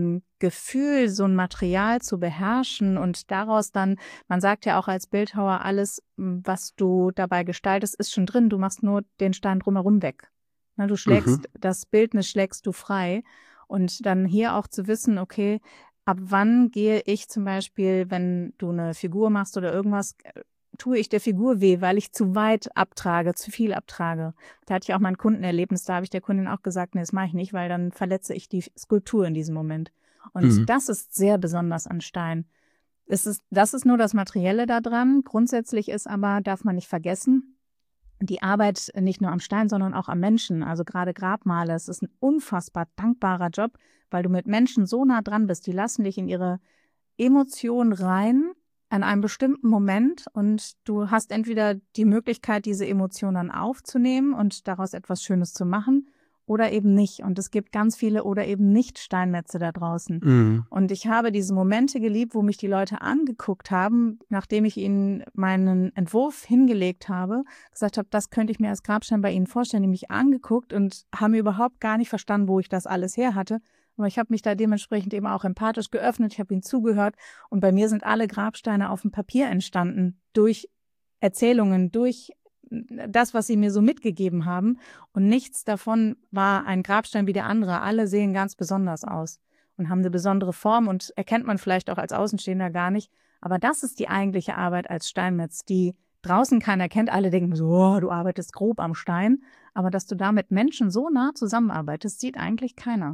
Gefühl, so ein Material zu beherrschen und daraus dann, man sagt ja auch als Bildhauer, alles, was du dabei gestaltest, ist schon drin, du machst nur den Stein drumherum weg. Na, du schlägst, das Bildnis schlägst du frei und dann hier auch zu wissen, okay, ab wann gehe ich zum Beispiel, wenn du eine Figur machst oder irgendwas, tue ich der Figur weh, weil ich zu weit abtrage, zu viel abtrage. Da hatte ich auch mal ein Kundenerlebnis, da habe ich der Kundin auch gesagt, nee, das mache ich nicht, weil dann verletze ich die Skulptur in diesem Moment. Und das ist sehr besonders an Stein. Das ist nur das Materielle da dran. Grundsätzlich ist aber, darf man nicht vergessen, die Arbeit nicht nur am Stein, sondern auch am Menschen, also gerade Grabmale. Es ist ein unfassbar dankbarer Job, weil du mit Menschen so nah dran bist. Die lassen dich in ihre Emotionen rein an einem bestimmten Moment und du hast entweder die Möglichkeit, diese Emotionen dann aufzunehmen und daraus etwas Schönes zu machen oder eben nicht. Und es gibt ganz viele oder eben nicht Steinmetze da draußen. Und ich habe diese Momente geliebt, wo mich die Leute angeguckt haben, nachdem ich ihnen meinen Entwurf hingelegt habe, gesagt habe, das könnte ich mir als Grabstein bei ihnen vorstellen, die mich angeguckt und haben überhaupt gar nicht verstanden, wo ich das alles her hatte. Aber ich habe mich da dementsprechend eben auch empathisch geöffnet, ich habe ihnen zugehört und bei mir sind alle Grabsteine auf dem Papier entstanden, durch Erzählungen, durch das, was sie mir so mitgegeben haben und nichts davon war ein Grabstein wie der andere. Alle sehen ganz besonders aus und haben eine besondere Form und erkennt man vielleicht auch als Außenstehender gar nicht. Aber das ist die eigentliche Arbeit als Steinmetz, die draußen keiner kennt. Alle denken so, oh, du arbeitest grob am Stein. Aber dass du da mit Menschen so nah zusammenarbeitest, sieht eigentlich keiner.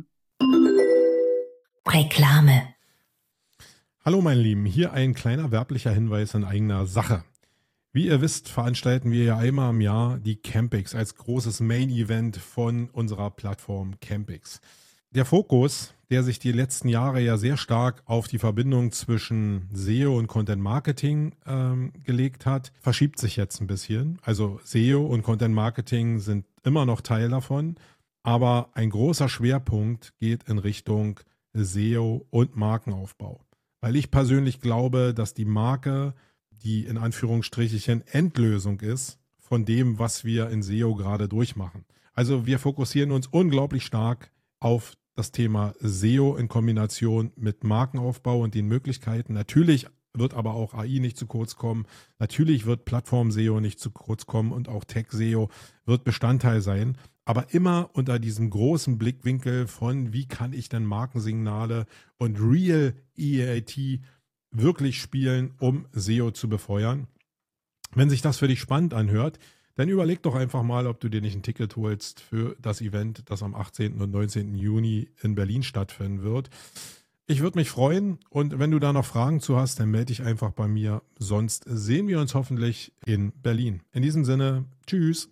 Reklame. Hallo meine Lieben, hier ein kleiner werblicher Hinweis in eigener Sache. Wie ihr wisst, veranstalten wir ja einmal im Jahr die Campix als großes Main-Event von unserer Plattform Campix. Der Fokus, der sich die letzten Jahre ja sehr stark auf die Verbindung zwischen SEO und Content Marketing gelegt hat, verschiebt sich jetzt ein bisschen. Also SEO und Content Marketing sind immer noch Teil davon, aber ein großer Schwerpunkt geht in Richtung SEO und Markenaufbau. Weil ich persönlich glaube, dass die Marke die in Anführungsstrichen Endlösung ist von dem, was wir in SEO gerade durchmachen. Also wir fokussieren uns unglaublich stark auf das Thema SEO in Kombination mit Markenaufbau und den Möglichkeiten. Natürlich wird aber auch AI nicht zu kurz kommen. Natürlich wird Plattform-SEO nicht zu kurz kommen und auch Tech-SEO wird Bestandteil sein. Aber immer unter diesem großen Blickwinkel von, wie kann ich denn Markensignale und Real EAT wirklich spielen, um SEO zu befeuern. Wenn sich das für dich spannend anhört, dann überleg doch einfach mal, ob du dir nicht ein Ticket holst für das Event, das am 18. und 19. Juni in Berlin stattfinden wird. Ich würde mich freuen und wenn du da noch Fragen zu hast, dann melde dich einfach bei mir. Sonst sehen wir uns hoffentlich in Berlin. In diesem Sinne, tschüss.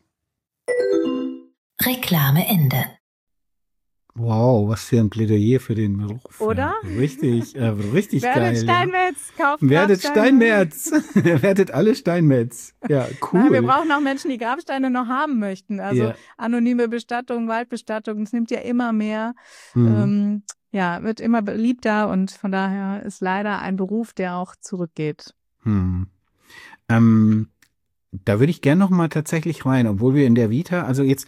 Reklame Ende. Wow, was für ein Plädoyer für den Beruf. Oder? Ja, richtig geil. Werdet Steinmetz, kauft Werdet Steinmetz. Werdet alle Steinmetz. Ja, cool. Nein, wir brauchen auch Menschen, die Grabsteine noch haben möchten. Also Ja. anonyme Bestattung, Waldbestattung, das nimmt ja immer mehr. Mhm. Wird immer beliebter und von daher ist leider ein Beruf, der auch zurückgeht. Hm. Da würde ich gerne noch mal tatsächlich rein, obwohl wir in der Vita, also jetzt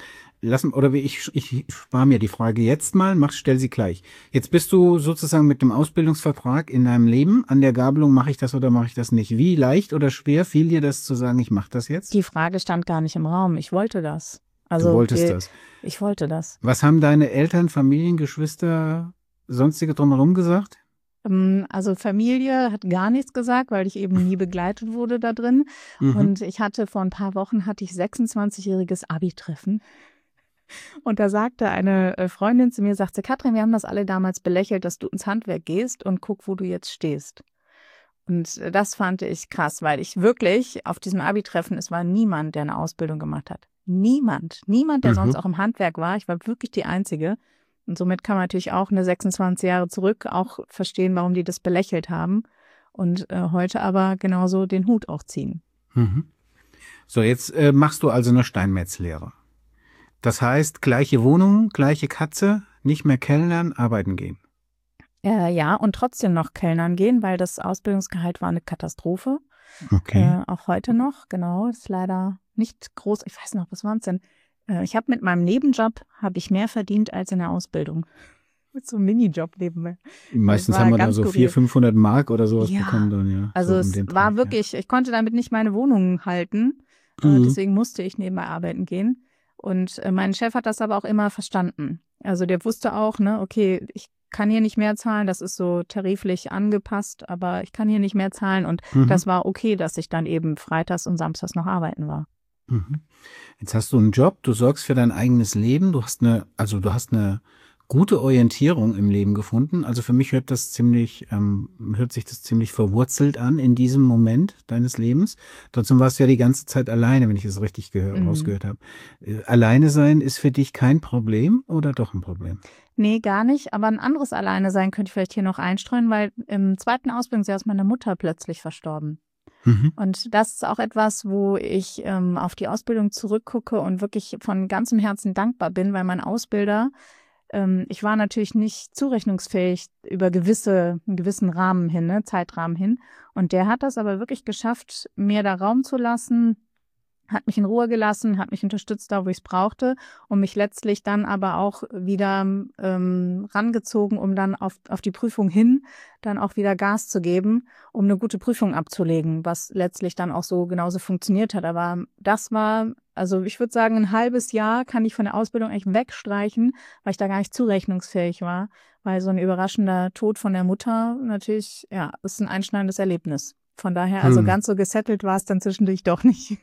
ich spare mir die Frage jetzt mal, stell sie gleich. Jetzt bist du sozusagen mit dem Ausbildungsvertrag in deinem Leben an der Gabelung, mache ich das oder mache ich das nicht? Wie leicht oder schwer fiel dir das zu sagen, ich mache das jetzt? Die Frage stand gar nicht im Raum. Ich wollte das. Du wolltest das. Ich wollte das. Was haben deine Eltern, Familien, Geschwister, sonstige drumherum gesagt? Also Familie hat gar nichts gesagt, weil ich eben nie begleitet wurde da drin. Mhm. Und ich hatte vor ein paar Wochen 26-jähriges Abi-Treffen. Und da sagte eine Freundin zu mir, sagte, Katrin, wir haben das alle damals belächelt, dass du ins Handwerk gehst und guck, wo du jetzt stehst. Und das fand ich krass, weil ich wirklich auf diesem Abi-Treffen, es war niemand, der eine Ausbildung gemacht hat. Niemand, der sonst auch im Handwerk war. Ich war wirklich die Einzige. Und somit kann man natürlich auch eine 26 Jahre zurück auch verstehen, warum die das belächelt haben. Und heute aber genauso den Hut auch ziehen. Mhm. So, jetzt machst du also eine Steinmetzlehre. Das heißt, gleiche Wohnung, gleiche Katze, nicht mehr kellnern, arbeiten gehen. Ja, und trotzdem noch kellnern gehen, weil das Ausbildungsgehalt war eine Katastrophe. Okay. Auch heute noch, genau. Ist leider nicht groß. Ich weiß noch, was waren es denn? Ich habe mit meinem Nebenjob mehr verdient als in der Ausbildung. Mit so einem Minijob nebenbei. Meistens haben wir da so 400-500 Mark oder sowas bekommen dann, ja. Also so es war wirklich, ich konnte damit nicht meine Wohnung halten. Deswegen musste ich nebenbei arbeiten gehen. Und mein Chef hat das aber auch immer verstanden. Also der wusste auch, ne, okay, ich kann hier nicht mehr zahlen, das ist so tariflich angepasst, aber ich kann hier nicht mehr zahlen. Und das war okay, dass ich dann eben freitags und samstags noch arbeiten war. Mhm. Jetzt hast du einen Job, du sorgst für dein eigenes Leben, du hast eine gute Orientierung im Leben gefunden. Also für mich hört sich das ziemlich verwurzelt an in diesem Moment deines Lebens. Trotzdem warst du ja die ganze Zeit alleine, wenn ich es richtig rausgehört habe. Alleine sein ist für dich kein Problem oder doch ein Problem? Nee, gar nicht. Aber ein anderes Alleine sein könnte ich vielleicht hier noch einstreuen, weil im zweiten Ausbildungsjahr ist meine Mutter plötzlich verstorben. Und das ist auch etwas, wo ich auf die Ausbildung zurückgucke und wirklich von ganzem Herzen dankbar bin, weil mein Ausbilder, ich war natürlich nicht zurechnungsfähig über einen gewissen Rahmen hin, ne, Zeitrahmen hin. Und der hat das aber wirklich geschafft, mir da Raum zu lassen, hat mich in Ruhe gelassen, hat mich unterstützt da, wo ich es brauchte und mich letztlich dann aber auch wieder rangezogen, um dann auf die Prüfung hin dann auch wieder Gas zu geben, um eine gute Prüfung abzulegen, was letztlich dann auch so genauso funktioniert hat. Aber das war, also ich würde sagen, ein halbes Jahr kann ich von der Ausbildung echt wegstreichen, weil ich da gar nicht zurechnungsfähig war, weil so ein überraschender Tod von der Mutter natürlich, ja, ist ein einschneidendes Erlebnis. Von daher, also ganz so gesettelt war es dann zwischendurch doch nicht.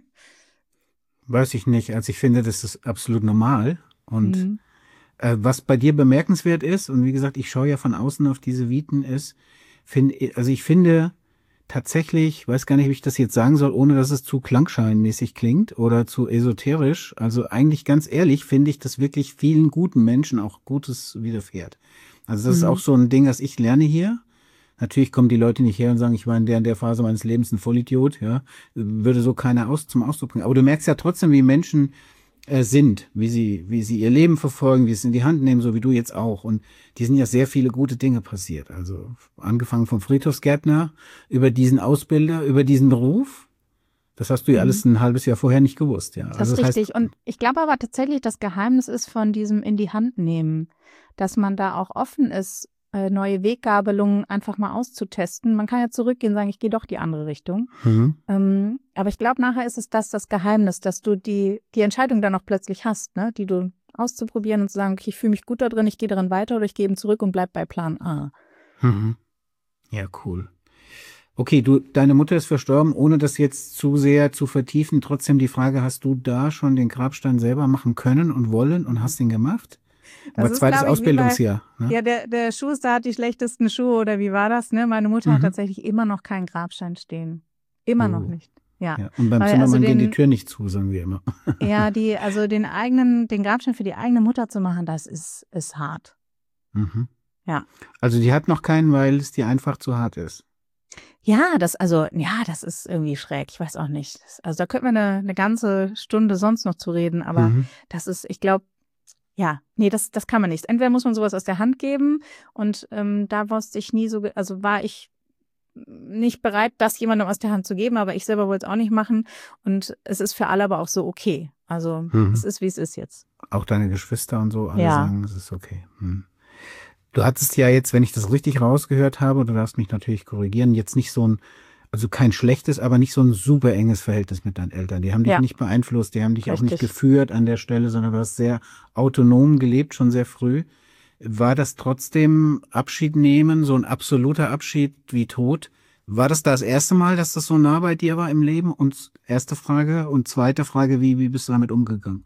Weiß ich nicht. Also ich finde, das ist absolut normal. Und was bei dir bemerkenswert ist, und wie gesagt, ich schaue ja von außen auf diese Viten, ich finde tatsächlich, weiß gar nicht, wie ich das jetzt sagen soll, ohne dass es zu klangscheinmäßig klingt oder zu esoterisch. Also eigentlich ganz ehrlich finde ich, dass wirklich vielen guten Menschen auch Gutes widerfährt. Also das ist auch so ein Ding, das ich lerne hier. Natürlich kommen die Leute nicht her und sagen, ich war in der Phase meines Lebens ein Vollidiot, ja. Würde so keiner zum Ausdruck bringen. Aber du merkst ja trotzdem, wie Menschen sind, wie sie ihr Leben verfolgen, wie sie es in die Hand nehmen, so wie du jetzt auch. Und die sind ja sehr viele gute Dinge passiert. Also angefangen vom Friedhofsgärtner über diesen Ausbilder, über diesen Beruf. Das hast du ja alles ein halbes Jahr vorher nicht gewusst, ja. Das ist richtig. Und ich glaube aber tatsächlich, das Geheimnis ist von diesem in die Hand nehmen, dass man da auch offen ist, neue Weggabelungen einfach mal auszutesten. Man kann ja zurückgehen und sagen, ich gehe doch die andere Richtung. Aber ich glaube, nachher ist es das Geheimnis, dass du die Entscheidung dann auch plötzlich hast, ne? Die du auszuprobieren und zu sagen, okay, ich fühle mich gut da drin, ich gehe darin weiter oder ich gehe eben zurück und bleib bei Plan A. Ja, cool. Okay, deine Mutter ist verstorben, ohne das jetzt zu sehr zu vertiefen. Trotzdem die Frage, hast du da schon den Grabstein selber machen können und wollen und hast ihn gemacht? Aber zweites Ausbildungsjahr. Ne? Ja, der Schuster hat die schlechtesten Schuhe, oder wie war das? Ne? Meine Mutter hat tatsächlich immer noch keinen Grabstein stehen. Immer noch nicht. Ja. Und beim Zimmermann geht die Tür nicht zu, sagen wir immer. Ja, den Grabstein für die eigene Mutter zu machen, das ist hart. Ja. Also die hat noch keinen, weil es dir einfach zu hart ist. Ja, das ist irgendwie schräg. Ich weiß auch nicht. Also da könnten wir eine ganze Stunde sonst noch zu reden, aber das ist, ich glaube, ja, nee, das kann man nicht. Entweder muss man sowas aus der Hand geben und da wusste ich nie so, also war ich nicht bereit, das jemandem aus der Hand zu geben, aber ich selber wollte es auch nicht machen und es ist für alle aber auch so okay. Also es ist, wie es ist jetzt. Auch deine Geschwister und so, alle sagen, es ist okay. Du hattest ja jetzt, wenn ich das richtig rausgehört habe, du darfst mich natürlich korrigieren, jetzt nicht so also kein schlechtes, aber nicht so ein super enges Verhältnis mit deinen Eltern. Die haben dich nicht beeinflusst, die haben dich auch nicht geführt an der Stelle, sondern du hast sehr autonom gelebt, schon sehr früh. War das trotzdem Abschied nehmen, so ein absoluter Abschied wie Tod? War das erste Mal, dass das so nah bei dir war im Leben? Und erste Frage. Und zweite Frage, wie bist du damit umgegangen?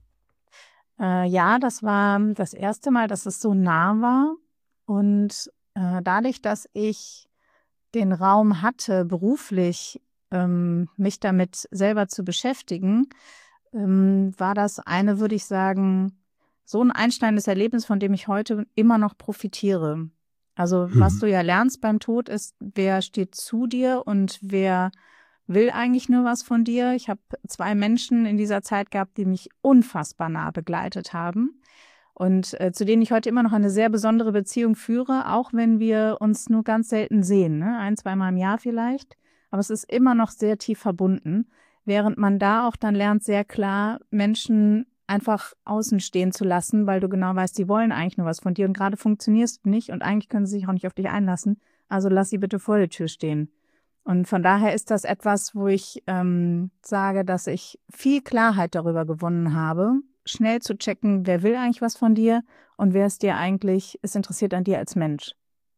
Ja, das war das erste Mal, dass es so nah war. Und dadurch, dass ich den Raum hatte, beruflich mich damit selber zu beschäftigen, war das eine, würde ich sagen, so ein einschneidendes Erlebnis, von dem ich heute immer noch profitiere. Also was du ja lernst beim Tod ist, wer steht zu dir und wer will eigentlich nur was von dir. Ich habe 2 Menschen in dieser Zeit gehabt, die mich unfassbar nah begleitet haben. Und zu denen ich heute immer noch eine sehr besondere Beziehung führe, auch wenn wir uns nur ganz selten sehen, ne? 1-2 Mal im Jahr vielleicht. Aber es ist immer noch sehr tief verbunden, während man da auch dann lernt, sehr klar Menschen einfach außen stehen zu lassen, weil du genau weißt, die wollen eigentlich nur was von dir und gerade funktionierst du nicht und eigentlich können sie sich auch nicht auf dich einlassen. Also lass sie bitte vor der Tür stehen. Und von daher ist das etwas, wo ich sage, dass ich viel Klarheit darüber gewonnen habe, schnell zu checken, wer will eigentlich was von dir und wer ist interessiert an dir als Mensch.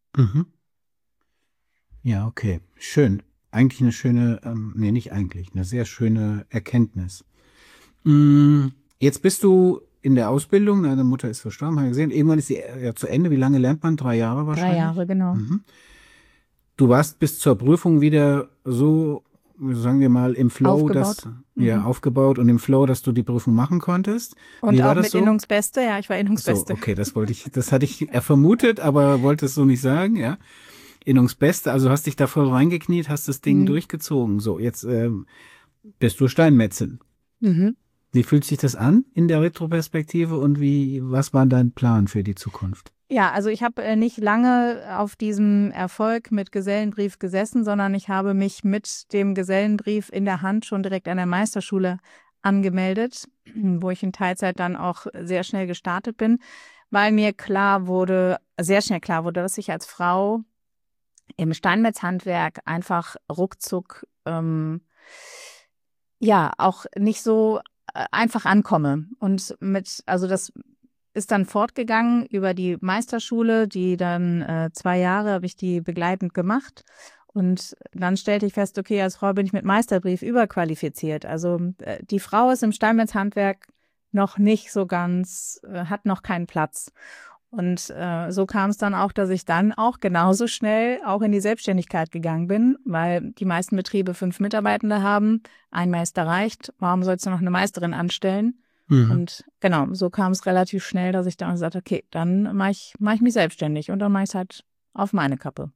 Ja, okay. Schön. Eigentlich eine schöne, nicht eigentlich, eine sehr schöne Erkenntnis. Jetzt bist du in der Ausbildung, deine Mutter ist verstorben, haben wir gesehen. Irgendwann ist sie ja zu Ende. Wie lange lernt man? 3 Jahre wahrscheinlich? 3 Jahre, genau. Du warst bis zur Prüfung wieder so, sagen wir mal, im Flow, aufgebaut. Aufgebaut und im Flow, dass du die Prüfung machen konntest. Und Wie auch war das mit so? Innungsbeste, ja, ich war Innungsbeste. So, okay, das hatte ich vermutet, aber wollte es so nicht sagen, ja. Innungsbeste, also hast dich da voll reingekniet, hast das Ding durchgezogen. So, jetzt bist du Steinmetzel. Wie fühlt sich das an in der Retroperspektive und was war dein Plan für die Zukunft? Ja, also ich habe nicht lange auf diesem Erfolg mit Gesellenbrief gesessen, sondern ich habe mich mit dem Gesellenbrief in der Hand schon direkt an der Meisterschule angemeldet, wo ich in Teilzeit dann auch sehr schnell gestartet bin, weil mir sehr schnell klar wurde, dass ich als Frau im Steinmetzhandwerk einfach ruckzuck auch nicht so einfach ankomme. Und das ist dann fortgegangen über die Meisterschule, die dann 2 Jahre habe ich die begleitend gemacht. Und dann stellte ich fest, okay, als Frau bin ich mit Meisterbrief überqualifiziert. Also die Frau ist im Steinmetzhandwerk noch nicht so ganz, hat noch keinen Platz. Und so kam es dann auch, dass ich dann auch genauso schnell auch in die Selbstständigkeit gegangen bin, weil die meisten Betriebe 5 Mitarbeitende haben. Ein Meister reicht. Warum sollst du noch eine Meisterin anstellen? Und genau, so kam es relativ schnell, dass ich dann gesagt habe, okay, dann mach ich mich selbstständig und dann mache ich es halt auf meine Kappe.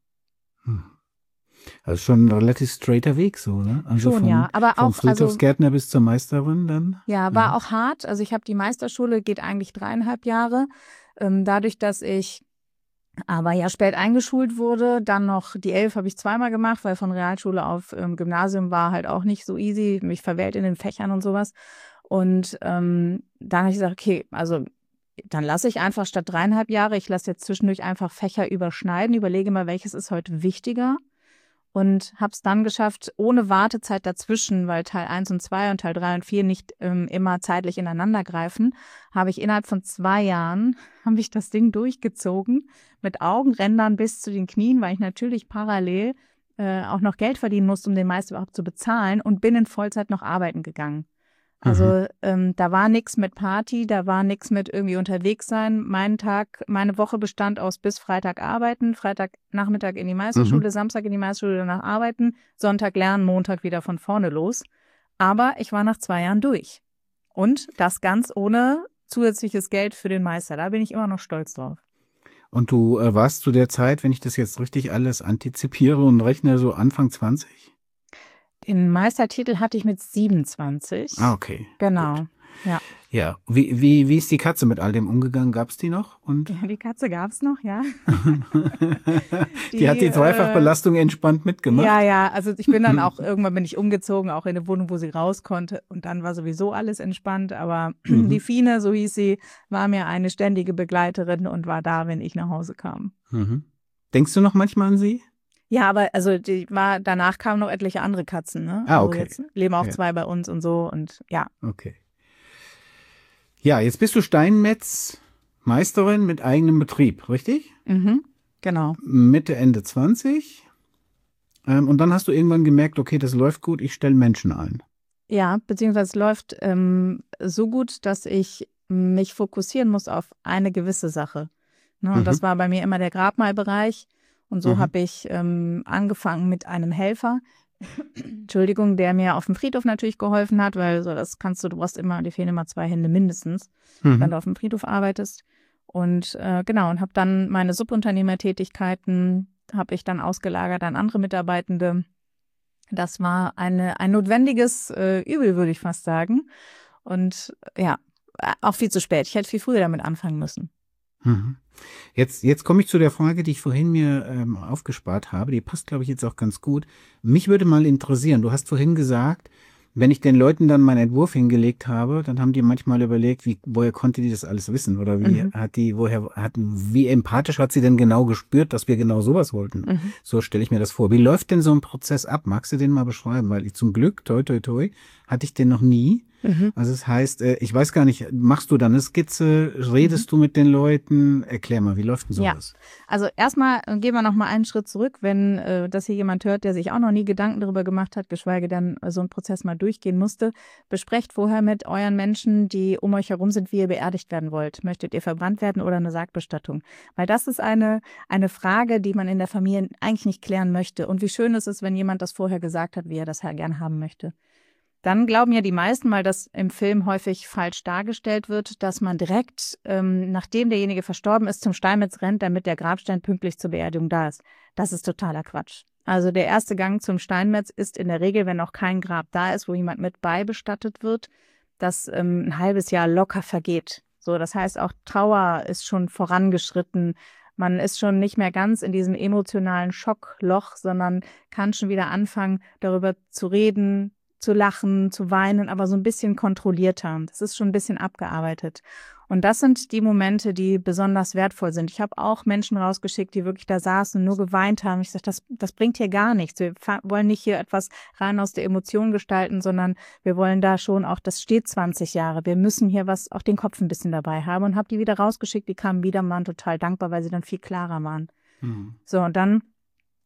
Also schon ein relativ straighter Weg so, ne? Also schon, ja. Aber vom auch, Friedhofsgärtner bis zur Meisterin dann? Ja, war auch hart. Also ich habe die Meisterschule, geht eigentlich 3,5 Jahre. Dadurch, dass ich aber ja spät eingeschult wurde, dann noch die 11 habe ich zweimal gemacht, weil von Realschule auf Gymnasium war halt auch nicht so easy, mich verwählt in den Fächern und sowas. Und dann habe ich gesagt, okay, also dann lasse ich einfach statt 3,5 Jahre, ich lasse jetzt zwischendurch einfach Fächer überschneiden, überlege mal, welches ist heute wichtiger. Und habe es dann geschafft, ohne Wartezeit dazwischen, weil Teil 1 und 2 und Teil 3 und 4 nicht immer zeitlich ineinander greifen, habe ich innerhalb von 2 Jahren, habe ich das Ding durchgezogen, mit Augenrändern bis zu den Knien, weil ich natürlich parallel auch noch Geld verdienen musste, um den Meister überhaupt zu bezahlen und bin in Vollzeit noch arbeiten gegangen. Also da war nichts mit Party, da war nichts mit irgendwie unterwegs sein. Meine Woche bestand aus bis Freitag arbeiten, Freitagnachmittag in die Meisterschule, Samstag in die Meisterschule, danach arbeiten, Sonntag lernen, Montag wieder von vorne los. Aber ich war nach 2 Jahren durch. Und das ganz ohne zusätzliches Geld für den Meister. Da bin ich immer noch stolz drauf. Und du warst zu der Zeit, wenn ich das jetzt richtig alles antizipiere und rechne, so Anfang 20? Den Meistertitel hatte ich mit 27. Ah, okay. Genau, gut. ja. Ja, wie ist die Katze mit all dem umgegangen? Gab es die noch? Und Ja, die Katze gab es noch, ja. die hat die Zweifachbelastung entspannt mitgemacht? Ja, also ich bin dann auch, irgendwann bin ich umgezogen, auch in eine Wohnung, wo sie raus konnte und dann war sowieso alles entspannt, aber die Fine, so hieß sie, war mir eine ständige Begleiterin und war da, wenn ich nach Hause kam. Denkst du noch manchmal an sie? Ja, aber also danach kamen noch etliche andere Katzen, ne? Ah, also okay. jetzt leben auch 2 bei uns und so und ja. Okay. Ja, jetzt bist du Steinmetz-Meisterin mit eigenem Betrieb, richtig? Genau. Mitte, Ende 20. Und dann hast du irgendwann gemerkt, okay, das läuft gut, ich stelle Menschen ein. Ja, beziehungsweise es läuft so gut, dass ich mich fokussieren muss auf eine gewisse Sache. Ne? Und das war bei mir immer der Grabmalbereich. Und so habe ich angefangen mit einem Helfer, Entschuldigung, der mir auf dem Friedhof natürlich geholfen hat, weil so das kannst du brauchst immer, dir fehlen immer 2 Hände mindestens, wenn du auf dem Friedhof arbeitest. Und genau, und habe dann meine Subunternehmertätigkeiten, habe ich dann ausgelagert an andere Mitarbeitende. Das war ein notwendiges Übel, würde ich fast sagen. Und ja, auch viel zu spät. Ich hätte viel früher damit anfangen müssen. Jetzt komme ich zu der Frage, die ich vorhin mir aufgespart habe. Die passt, glaube ich, jetzt auch ganz gut. Mich würde mal interessieren, du hast vorhin gesagt, wenn ich den Leuten dann meinen Entwurf hingelegt habe, dann haben die manchmal überlegt, woher konnte die das alles wissen? Oder wie empathisch hat sie denn genau gespürt, dass wir genau sowas wollten? So stelle ich mir das vor. Wie läuft denn so ein Prozess ab? Magst du den mal beschreiben? Weil ich zum Glück, toi, toi, toi, hatte ich den noch nie. Also das heißt, ich weiß gar nicht, machst du dann eine Skizze, redest du mit den Leuten? Erklär mal, wie läuft denn sowas? Ja, also erstmal gehen wir noch mal einen Schritt zurück, wenn das hier jemand hört, der sich auch noch nie Gedanken darüber gemacht hat, geschweige denn so einen Prozess mal durchgehen musste. Besprecht vorher mit euren Menschen, die um euch herum sind, wie ihr beerdigt werden wollt. Möchtet ihr verbrannt werden oder eine Sargbestattung? Weil das ist eine Frage, die man in der Familie eigentlich nicht klären möchte. Und wie schön ist es, wenn jemand das vorher gesagt hat, wie er das gern haben möchte. Dann glauben ja die meisten, weil das im Film häufig falsch dargestellt wird, dass man direkt, nachdem derjenige verstorben ist, zum Steinmetz rennt, damit der Grabstein pünktlich zur Beerdigung da ist. Das ist totaler Quatsch. Also der erste Gang zum Steinmetz ist in der Regel, wenn noch kein Grab da ist, wo jemand mit beibestattet wird, das ein halbes Jahr locker vergeht. So, das heißt, auch Trauer ist schon vorangeschritten. Man ist schon nicht mehr ganz in diesem emotionalen Schockloch, sondern kann schon wieder anfangen, darüber zu reden, zu lachen, zu weinen, aber so ein bisschen kontrollierter. Das ist schon ein bisschen abgearbeitet. Und das sind die Momente, die besonders wertvoll sind. Ich habe auch Menschen rausgeschickt, die wirklich da saßen und nur geweint haben. Ich sage, das bringt hier gar nichts. Wir wollen nicht hier etwas rein aus der Emotion gestalten, sondern wir wollen da schon auch, das steht 20 Jahre. Wir müssen hier auch den Kopf ein bisschen dabei haben und habe die wieder rausgeschickt. Die kamen wieder, waren total dankbar, weil sie dann viel klarer waren. So, und dann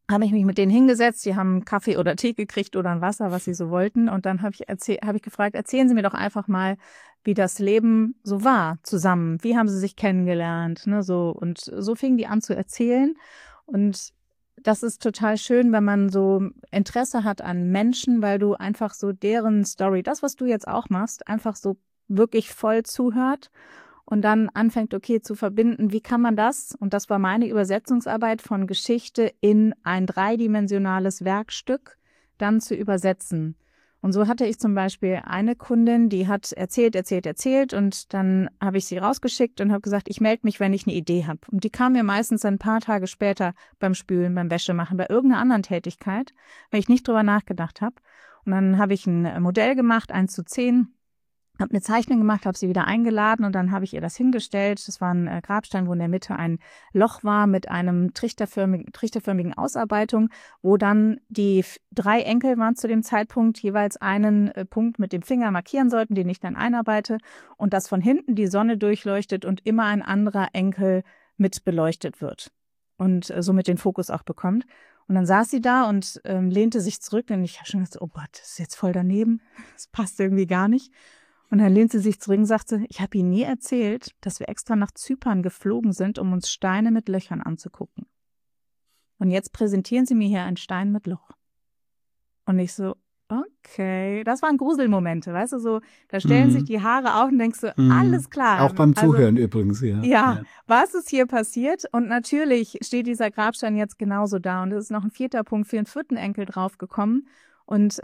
habe ich mich mit denen hingesetzt, die haben Kaffee oder Tee gekriegt oder ein Wasser, was sie so wollten. Und dann habe ich gefragt, erzählen Sie mir doch einfach mal, wie das Leben so war zusammen. Wie haben Sie sich kennengelernt? Ne, so. Und so fingen die an zu erzählen. Und das ist total schön, wenn man so Interesse hat an Menschen, weil du einfach so deren Story, das, was du jetzt auch machst, einfach so wirklich voll zuhört. Und dann anfängt, okay, zu verbinden, wie kann man das? Und das war meine Übersetzungsarbeit von Geschichte in ein dreidimensionales Werkstück dann zu übersetzen. Und so hatte ich zum Beispiel eine Kundin, die hat erzählt und dann habe ich sie rausgeschickt und habe gesagt, ich melde mich, wenn ich eine Idee habe. Und die kam mir meistens ein paar Tage später beim Spülen, beim Wäschemachen, bei irgendeiner anderen Tätigkeit, weil ich nicht drüber nachgedacht habe. Und dann habe ich ein Modell gemacht, 1:10. Habe eine Zeichnung gemacht, habe sie wieder eingeladen und dann habe ich ihr das hingestellt. Das war ein Grabstein, wo in der Mitte ein Loch war mit einem trichterförmigen Ausarbeitung, wo dann die 3 Enkel waren zu dem Zeitpunkt jeweils einen Punkt mit dem Finger markieren sollten, den ich dann einarbeite und dass von hinten die Sonne durchleuchtet und immer ein anderer Enkel mit beleuchtet wird und somit den Fokus auch bekommt. Und dann saß sie da und lehnte sich zurück und ich habe schon gedacht, oh Gott, das ist jetzt voll daneben. Das passt irgendwie gar nicht. Und dann lehnt sie sich zurück und sagte, ich habe Ihnen nie erzählt, dass wir extra nach Zypern geflogen sind, um uns Steine mit Löchern anzugucken. Und jetzt präsentieren Sie mir hier einen Stein mit Loch. Und ich so, okay, das waren Gruselmomente, weißt du, so, da stellen sich die Haare auf und denkst so, alles klar. Auch beim Zuhören übrigens, ja. Ja, was ist hier passiert? Und natürlich steht dieser Grabstein jetzt genauso da. Und es ist noch ein 4. Punkt für den 4. Enkel draufgekommen. Und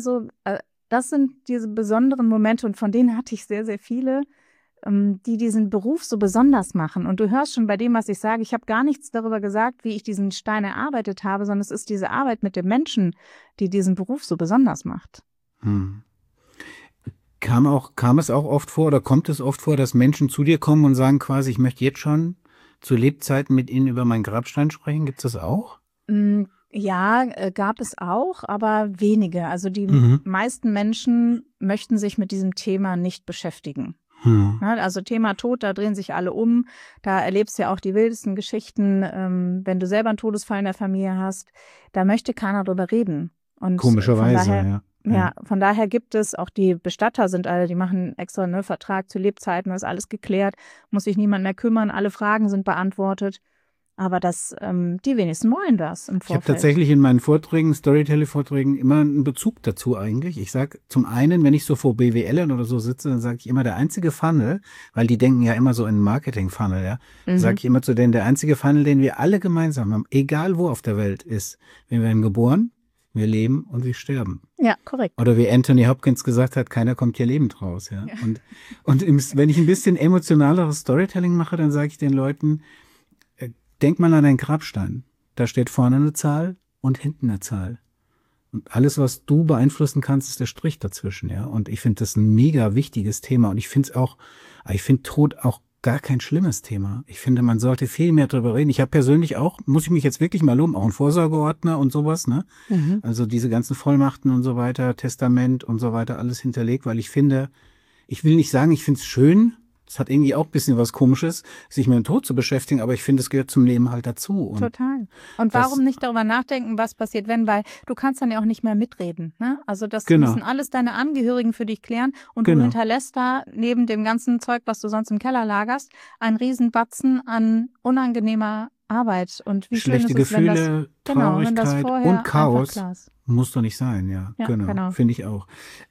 das sind diese besonderen Momente und von denen hatte ich sehr, sehr viele, die diesen Beruf so besonders machen. Und du hörst schon bei dem, was ich sage, ich habe gar nichts darüber gesagt, wie ich diesen Stein erarbeitet habe, sondern es ist diese Arbeit mit dem Menschen, die diesen Beruf so besonders macht. Kam es auch oft vor oder kommt es oft vor, dass Menschen zu dir kommen und sagen quasi, ich möchte jetzt schon zu Lebzeiten mit Ihnen über meinen Grabstein sprechen? Gibt es das auch? Ja, gab es auch, aber wenige. Also die meisten Menschen möchten sich mit diesem Thema nicht beschäftigen. Also Thema Tod, da drehen sich alle um. Da erlebst du ja auch die wildesten Geschichten. Wenn du selber einen Todesfall in der Familie hast, da möchte keiner drüber reden. Und komischerweise, ja, von daher gibt es auch die Bestatter sind alle, die machen extra einen Vertrag zu Lebzeiten, da ist alles geklärt, muss sich niemand mehr kümmern, alle Fragen sind beantwortet. Aber die wenigsten wollen das im Vorfeld. Ich habe tatsächlich in meinen Vorträgen, Storytelling-Vorträgen, immer einen Bezug dazu eigentlich. Ich sage zum einen, wenn ich so vor BWLern oder so sitze, dann sage ich immer, der einzige Funnel, weil die denken ja immer so in Marketing-Funnel, ja, sage ich immer zu denen, der einzige Funnel, den wir alle gemeinsam haben, egal wo auf der Welt ist, wir werden geboren, wir leben und wir sterben. Ja, korrekt. Oder wie Anthony Hopkins gesagt hat, keiner kommt hier lebend raus. Ja? Und wenn ich ein bisschen emotionaleres Storytelling mache, dann sage ich den Leuten, denk mal an einen Grabstein. Da steht vorne eine Zahl und hinten eine Zahl. Und alles, was du beeinflussen kannst, ist der Strich dazwischen, ja. Und ich finde das ein mega wichtiges Thema. Und ich finde Tod auch gar kein schlimmes Thema. Ich finde, man sollte viel mehr darüber reden. Ich habe persönlich auch, muss ich mich jetzt wirklich mal loben, auch einen Vorsorgeordner und sowas, ne? Also diese ganzen Vollmachten und so weiter, Testament und so weiter, alles hinterlegt, weil ich finde, ich will nicht sagen, ich finde es schön, das hat irgendwie auch ein bisschen was Komisches, sich mit dem Tod zu beschäftigen, aber ich finde, es gehört zum Leben halt dazu. Und total. Und warum nicht darüber nachdenken, was passiert, weil du kannst dann ja auch nicht mehr mitreden. Ne? Also das müssen alles deine Angehörigen für dich klären und du hinterlässt da neben dem ganzen Zeug, was du sonst im Keller lagerst, einen Riesenbatzen an unangenehmer Arbeit. Und wie schlechte schön ist Gefühle, es, wenn Traurigkeit und Chaos muss doch nicht sein, ja genau. Finde ich auch.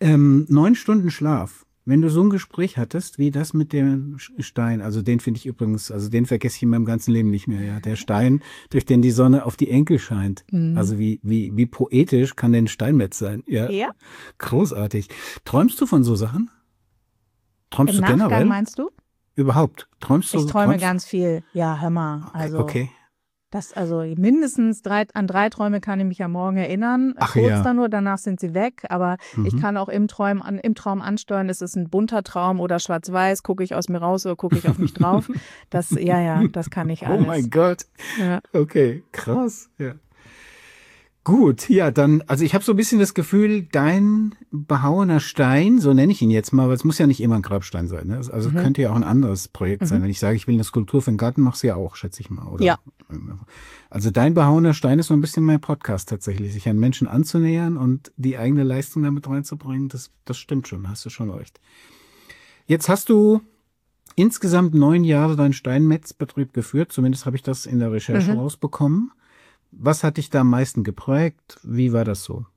9 Stunden Schlaf. Wenn du so ein Gespräch hattest, wie das mit dem Stein, also den finde ich übrigens, also den vergesse ich in meinem ganzen Leben nicht mehr, ja. Der Stein, durch den die Sonne auf die Enkel scheint. Also wie poetisch kann denn ein Steinmetz sein? Ja. Großartig. Träumst du von so Sachen? Träumst du generell? Meinst du? Überhaupt. Träumst du? Ich träume ganz viel. Ja, hör mal. Okay. Also mindestens an 3 Träume kann ich mich am Morgen erinnern. Kurz dann nur, danach sind sie weg. Aber ich kann auch im Traum ansteuern, ist es ein bunter Traum oder schwarz-weiß, gucke ich aus mir raus oder gucke ich auf mich drauf. Das kann ich alles. Oh mein Gott. Ja. Okay, krass. Ja. Gut, ja, dann, also ich habe so ein bisschen das Gefühl, dein behauener Stein, so nenne ich ihn jetzt mal, weil es muss ja nicht immer ein Grabstein sein, ne? Also könnte ja auch ein anderes Projekt sein. Wenn ich sage, ich will eine Skulptur für den Garten, machst du ja auch, schätze ich mal, oder? Ja. Also dein behauener Stein ist so ein bisschen mein Podcast tatsächlich, sich an Menschen anzunähern und die eigene Leistung damit reinzubringen, das stimmt schon, hast du schon recht. Jetzt hast du insgesamt 9 Jahre deinen Steinmetzbetrieb geführt, zumindest habe ich das in der Recherche rausbekommen. Was hat dich da am meisten geprägt? Wie war das so?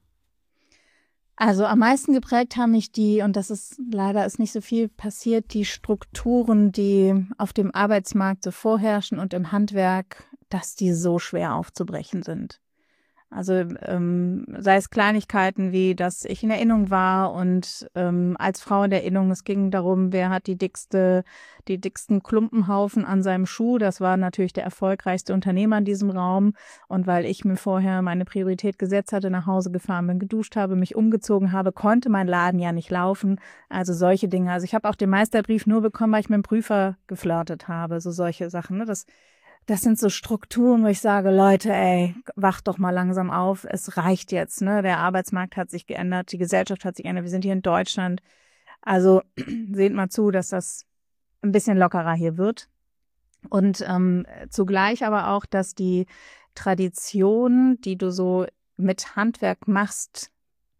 Also am meisten geprägt haben mich und das ist leider ist nicht so viel passiert, die Strukturen, die auf dem Arbeitsmarkt so vorherrschen und im Handwerk, dass die so schwer aufzubrechen sind. Also sei es Kleinigkeiten wie, dass ich in Erinnung war und als Frau in der Erinnung, es ging darum, wer hat die dicksten Klumpenhaufen an seinem Schuh. Das war natürlich der erfolgreichste Unternehmer in diesem Raum. Und weil ich mir vorher meine Priorität gesetzt hatte, nach Hause gefahren bin, geduscht habe, mich umgezogen habe, konnte mein Laden ja nicht laufen. Also solche Dinge. Also ich habe auch den Meisterbrief nur bekommen, weil ich mit dem Prüfer geflirtet habe. So solche Sachen, ne? Das sind so Strukturen, wo ich sage, Leute, ey, wacht doch mal langsam auf. Es reicht jetzt, ne? Der Arbeitsmarkt hat sich geändert, die Gesellschaft hat sich geändert. Wir sind hier in Deutschland. Also seht mal zu, dass das ein bisschen lockerer hier wird. Und zugleich aber auch, dass die Tradition, die du so mit Handwerk machst,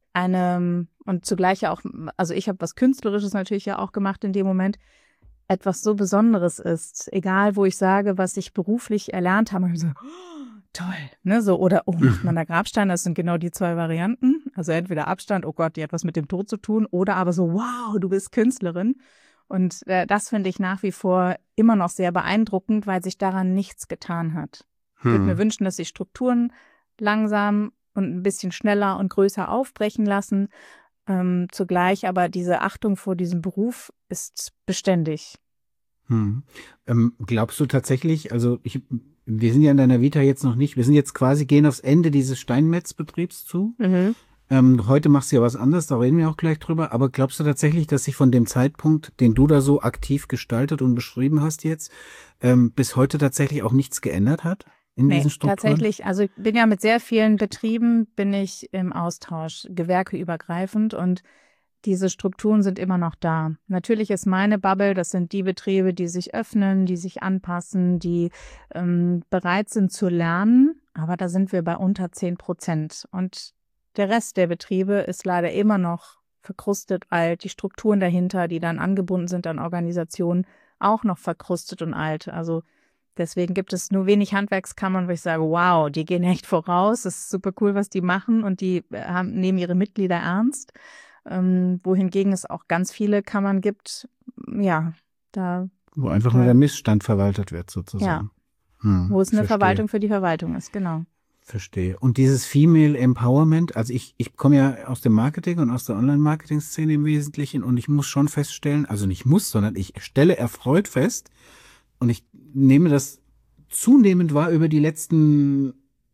und zugleich auch, also ich habe was Künstlerisches natürlich ja auch gemacht in dem Moment, etwas so Besonderes ist, egal wo ich sage, was ich beruflich erlernt habe, ich so, oh, toll, ne, so, oder, oh, macht man da Grabstein, das sind genau die 2 Varianten, also entweder Abstand, oh Gott, die hat was mit dem Tod zu tun, oder aber so, wow, du bist Künstlerin, und das finde ich nach wie vor immer noch sehr beeindruckend, weil sich daran nichts getan hat. Ich würde mir wünschen, dass sich Strukturen langsam und ein bisschen schneller und größer aufbrechen lassen, zugleich aber diese Achtung vor diesem Beruf ist beständig. Glaubst du tatsächlich, also wir sind ja in deiner Vita jetzt noch nicht, wir sind jetzt quasi, gehen aufs Ende dieses Steinmetzbetriebs zu. Heute machst du ja was anderes, da reden wir auch gleich drüber, aber glaubst du tatsächlich, dass sich von dem Zeitpunkt, den du da so aktiv gestaltet und beschrieben hast jetzt, bis heute tatsächlich auch nichts geändert hat? Nee, tatsächlich, also ich bin ja mit sehr vielen Betrieben, bin ich im Austausch, gewerkeübergreifend, und diese Strukturen sind immer noch da. Natürlich ist meine Bubble, das sind die Betriebe, die sich öffnen, die sich anpassen, die bereit sind zu lernen, aber da sind wir bei unter 10%. Und der Rest der Betriebe ist leider immer noch verkrustet alt, die Strukturen dahinter, die dann angebunden sind an Organisationen, auch noch verkrustet und alt. Also deswegen gibt es nur wenig Handwerkskammern, wo ich sage, wow, die gehen echt voraus, das ist super cool, was die machen, und die nehmen ihre Mitglieder ernst. Wohingegen es auch ganz viele Kammern gibt, ja, wo einfach nur der Missstand verwaltet wird, sozusagen. Ja, wo es eine Verwaltung für die Verwaltung ist, genau. Verstehe. Und dieses Female Empowerment, also ich komme ja aus dem Marketing und aus der Online-Marketing-Szene im Wesentlichen, und ich muss schon feststellen, also nicht muss, sondern ich stelle erfreut fest, und ich nehme das zunehmend wahr über die letzten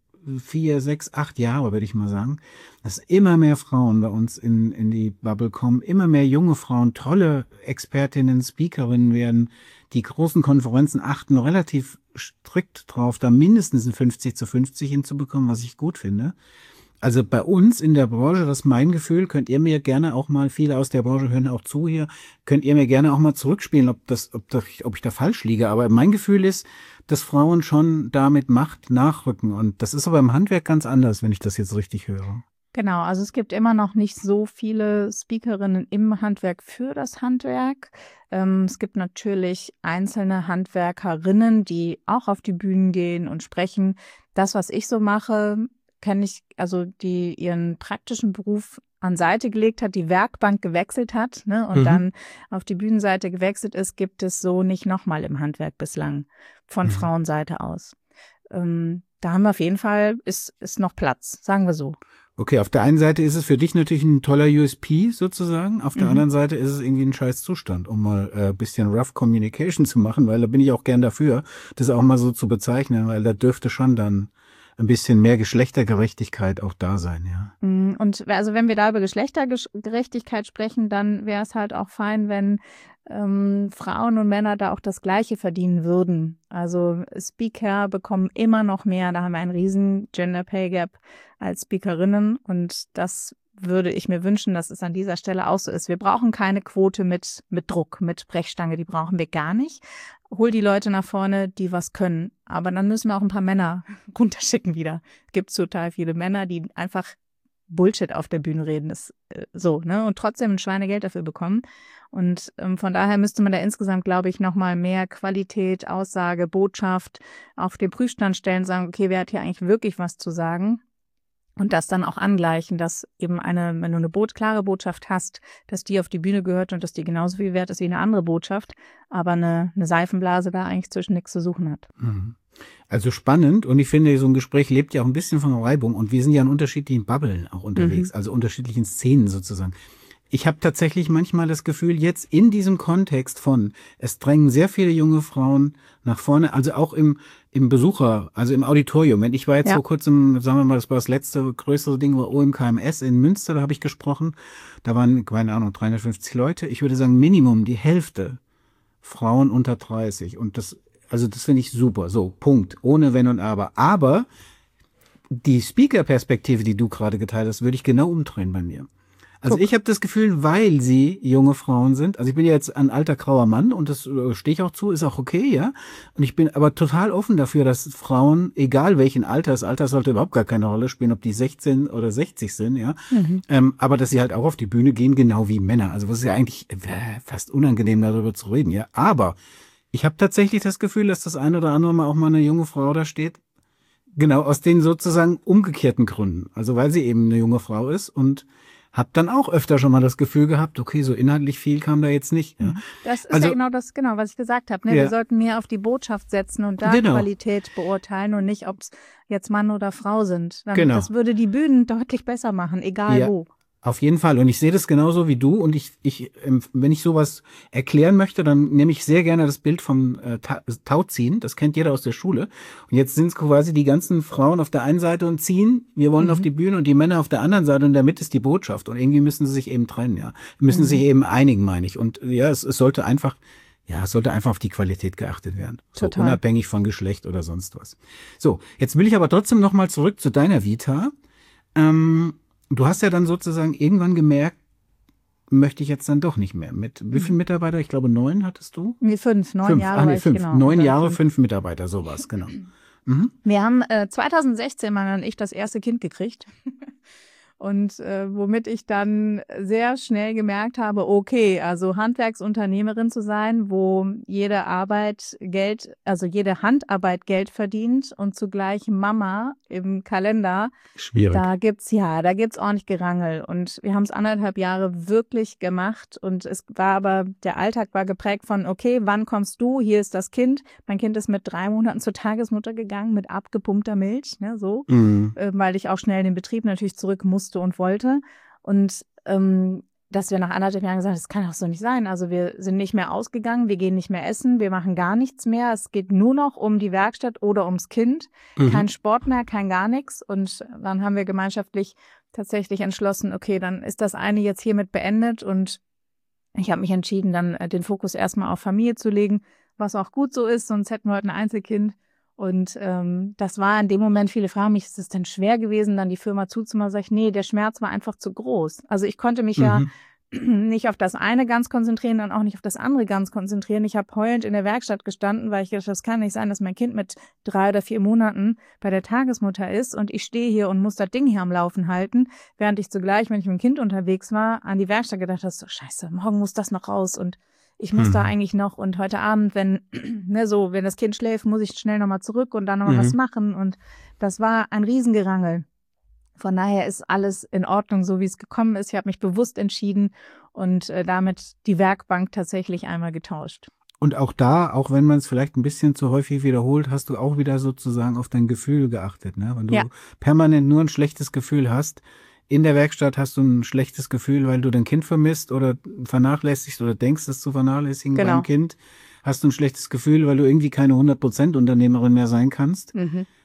4, 6, 8 Jahre, würde ich mal sagen, dass immer mehr Frauen bei uns in die Bubble kommen, immer mehr junge Frauen, tolle Expertinnen, Speakerinnen werden, die großen Konferenzen achten relativ strikt drauf, da mindestens ein 50-50 hinzubekommen, was ich gut finde. Also bei uns in der Branche, das ist mein Gefühl, könnt ihr mir gerne auch mal, viele aus der Branche hören auch zu hier, könnt ihr mir gerne auch mal zurückspielen, ob ich da falsch liege. Aber mein Gefühl ist, dass Frauen schon damit Macht nachrücken. Und das ist aber im Handwerk ganz anders, wenn ich das jetzt richtig höre. Genau, also es gibt immer noch nicht so viele Speakerinnen im Handwerk für das Handwerk. Es gibt natürlich einzelne Handwerkerinnen, die auch auf die Bühnen gehen und sprechen. Das, was ich so mache, kenne ich, also die ihren praktischen Beruf an Seite gelegt hat, die Werkbank gewechselt hat, ne, und dann auf die Bühnenseite gewechselt ist, gibt es so nicht nochmal im Handwerk bislang von Frauenseite aus. Da haben wir auf jeden Fall, ist noch Platz, sagen wir so. Okay, auf der einen Seite ist es für dich natürlich ein toller USP sozusagen, auf der anderen Seite ist es irgendwie ein scheiß Zustand, um mal ein bisschen Rough Communication zu machen, weil da bin ich auch gern dafür, das auch mal so zu bezeichnen, weil da dürfte schon dann ein bisschen mehr Geschlechtergerechtigkeit auch da sein, ja. Und also wenn wir da über Geschlechtergerechtigkeit sprechen, dann wäre es halt auch fein, wenn Frauen und Männer da auch das Gleiche verdienen würden. Also Speaker bekommen immer noch mehr. Da haben wir einen riesen Gender Pay Gap als Speakerinnen und das würde ich mir wünschen, dass es an dieser Stelle auch so ist. Wir brauchen keine Quote mit Druck, mit Brechstange, die brauchen wir gar nicht. Hol die Leute nach vorne, die was können. Aber dann müssen wir auch ein paar Männer runterschicken wieder. Es gibt total viele Männer, die einfach Bullshit auf der Bühne reden, ist so, ne? Und trotzdem ein Schweinegeld dafür bekommen. Und von daher müsste man da insgesamt, glaube ich, nochmal mehr Qualität, Aussage, Botschaft auf den Prüfstand stellen, sagen, okay, wer hat hier eigentlich wirklich was zu sagen? Und das dann auch angleichen, dass eben wenn du eine klare Botschaft hast, dass die auf die Bühne gehört und dass die genauso viel wert ist wie eine andere Botschaft, aber eine Seifenblase da eigentlich zwischen nichts zu suchen hat. Also spannend und ich finde, so ein Gespräch lebt ja auch ein bisschen von Reibung und wir sind ja in unterschiedlichen Bubblen auch unterwegs, also unterschiedlichen Szenen sozusagen. Ich habe tatsächlich manchmal das Gefühl, jetzt in diesem Kontext es drängen sehr viele junge Frauen nach vorne, also auch im Besucher, also im Auditorium. Ich war jetzt vor kurzem, sagen wir mal, das war das letzte größere Ding, war OMKMS in Münster, da habe ich gesprochen. Da waren, keine Ahnung, 350 Leute. Ich würde sagen, Minimum die Hälfte Frauen unter 30. Und das finde ich super. So, Punkt. Ohne Wenn und Aber. Aber die Speaker-Perspektive, die du gerade geteilt hast, würde ich genau umdrehen bei mir. Also ich habe das Gefühl, weil sie junge Frauen sind, also ich bin ja jetzt ein alter grauer Mann und das stehe ich auch zu, ist auch okay, ja. Und ich bin aber total offen dafür, dass Frauen, egal welchen Alters, Alter sollte überhaupt gar keine Rolle spielen, ob die 16 oder 60 sind, ja. Aber dass sie halt auch auf die Bühne gehen, genau wie Männer. Also was ist ja eigentlich fast unangenehm, darüber zu reden, ja. Aber ich habe tatsächlich das Gefühl, dass das ein oder andere Mal auch mal eine junge Frau da steht. Genau, aus den sozusagen umgekehrten Gründen. Also weil sie eben eine junge Frau ist und hab dann auch öfter schon mal das Gefühl gehabt, okay, so inhaltlich viel kam da jetzt nicht. Ja. Das ist ja genau was ich gesagt habe. Ne? Ja. Wir sollten mehr auf die Botschaft setzen und da Qualität beurteilen und nicht, ob es jetzt Mann oder Frau sind. Das würde die Bühnen deutlich besser machen, egal wo. Auf jeden Fall. Und ich sehe das genauso wie du. Und wenn ich sowas erklären möchte, dann nehme ich sehr gerne das Bild vom Tauziehen. Das kennt jeder aus der Schule. Und jetzt sind es quasi die ganzen Frauen auf der einen Seite und ziehen. Wir wollen auf die Bühne und die Männer auf der anderen Seite. Und in der Mitte ist die Botschaft. Und irgendwie müssen sie sich eben trennen, ja. Müssen sich eben einigen, meine ich. Und ja, es sollte einfach auf die Qualität geachtet werden. So, unabhängig von Geschlecht oder sonst was. So, jetzt will ich aber trotzdem nochmal zurück zu deiner Vita. Du hast ja dann sozusagen irgendwann gemerkt, möchte ich jetzt dann doch nicht mehr. Mit wie vielen Mitarbeiter? Ich glaube 9 hattest du? Nee, 5. 9 Jahre. Ach nee, 5. Genau. 9 Jahre, 5 Mitarbeiter, sowas, genau. Wir haben 2016 Mann und ich das erste Kind gekriegt. Und womit ich dann sehr schnell gemerkt habe, okay, also Handwerksunternehmerin zu sein, wo jede jede Handarbeit Geld verdient und zugleich Mama im Kalender. Schwierig. Da gibt's ordentlich Gerangel. Und wir haben es 1,5 Jahre wirklich gemacht. Und der Alltag war geprägt von, okay, wann kommst du? Hier ist das Kind. Mein Kind ist mit 3 Monaten zur Tagesmutter gegangen mit abgepumpter Milch, ne, so, weil ich auch schnell den Betrieb natürlich zurück musste und wollte. Und dass wir nach 1,5 Jahren gesagt haben, das kann auch so nicht sein. Also wir sind nicht mehr ausgegangen, wir gehen nicht mehr essen, wir machen gar nichts mehr. Es geht nur noch um die Werkstatt oder ums Kind. Kein Sport mehr, kein gar nichts. Und dann haben wir gemeinschaftlich tatsächlich entschlossen, okay, dann ist das eine jetzt hiermit beendet. Und ich habe mich entschieden, dann den Fokus erstmal auf Familie zu legen, was auch gut so ist, sonst hätten wir heute ein Einzelkind. Und das war in dem Moment, viele fragen mich, ist es denn schwer gewesen, dann die Firma zuzumachen? Sag ich, nee, der Schmerz war einfach zu groß. Also ich konnte mich ja nicht auf das eine ganz konzentrieren und auch nicht auf das andere ganz konzentrieren. Ich habe heulend in der Werkstatt gestanden, weil ich dachte, das kann nicht sein, dass mein Kind mit 3 oder 4 Monaten bei der Tagesmutter ist und ich stehe hier und muss das Ding hier am Laufen halten, während ich zugleich, wenn ich mit dem Kind unterwegs war, an die Werkstatt gedacht habe, so scheiße, morgen muss das noch raus und ich muss da eigentlich noch und heute Abend, wenn das Kind schläft, muss ich schnell nochmal zurück und dann nochmal was machen und das war ein Riesengerangel. Von daher ist alles in Ordnung, so wie es gekommen ist. Ich habe mich bewusst entschieden und damit die Werkbank tatsächlich einmal getauscht. Und auch da, auch wenn man es vielleicht ein bisschen zu häufig wiederholt, hast du auch wieder sozusagen auf dein Gefühl geachtet, ne? Wenn du permanent nur ein schlechtes Gefühl hast, in der Werkstatt hast du ein schlechtes Gefühl, weil du dein Kind vermisst oder vernachlässigst oder denkst, es zu vernachlässigen beim Kind. Hast du ein schlechtes Gefühl, weil du irgendwie keine 100% Unternehmerin mehr sein kannst.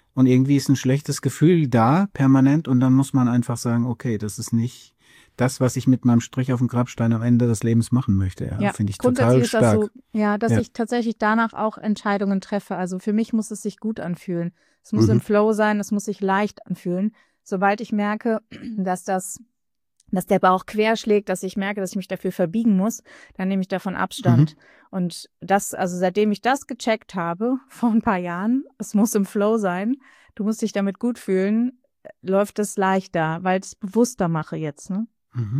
und irgendwie ist ein schlechtes Gefühl da, permanent, und dann muss man einfach sagen, okay, das ist nicht das, was ich mit meinem Strich auf dem Grabstein am Ende des Lebens machen möchte. Ja, finde ich total grundsätzlich ist das stark. so, ja, dass ich tatsächlich danach auch Entscheidungen treffe. Also für mich muss es sich gut anfühlen. Es muss im Flow sein, es muss sich leicht anfühlen. Sobald ich merke, dass der Bauch quer schlägt, dass ich merke, dass ich mich dafür verbiegen muss, dann nehme ich davon Abstand. Und also seitdem ich das gecheckt habe, vor ein paar Jahren, es muss im Flow sein, du musst dich damit gut fühlen, läuft es leichter, weil ich es bewusster mache jetzt, ne?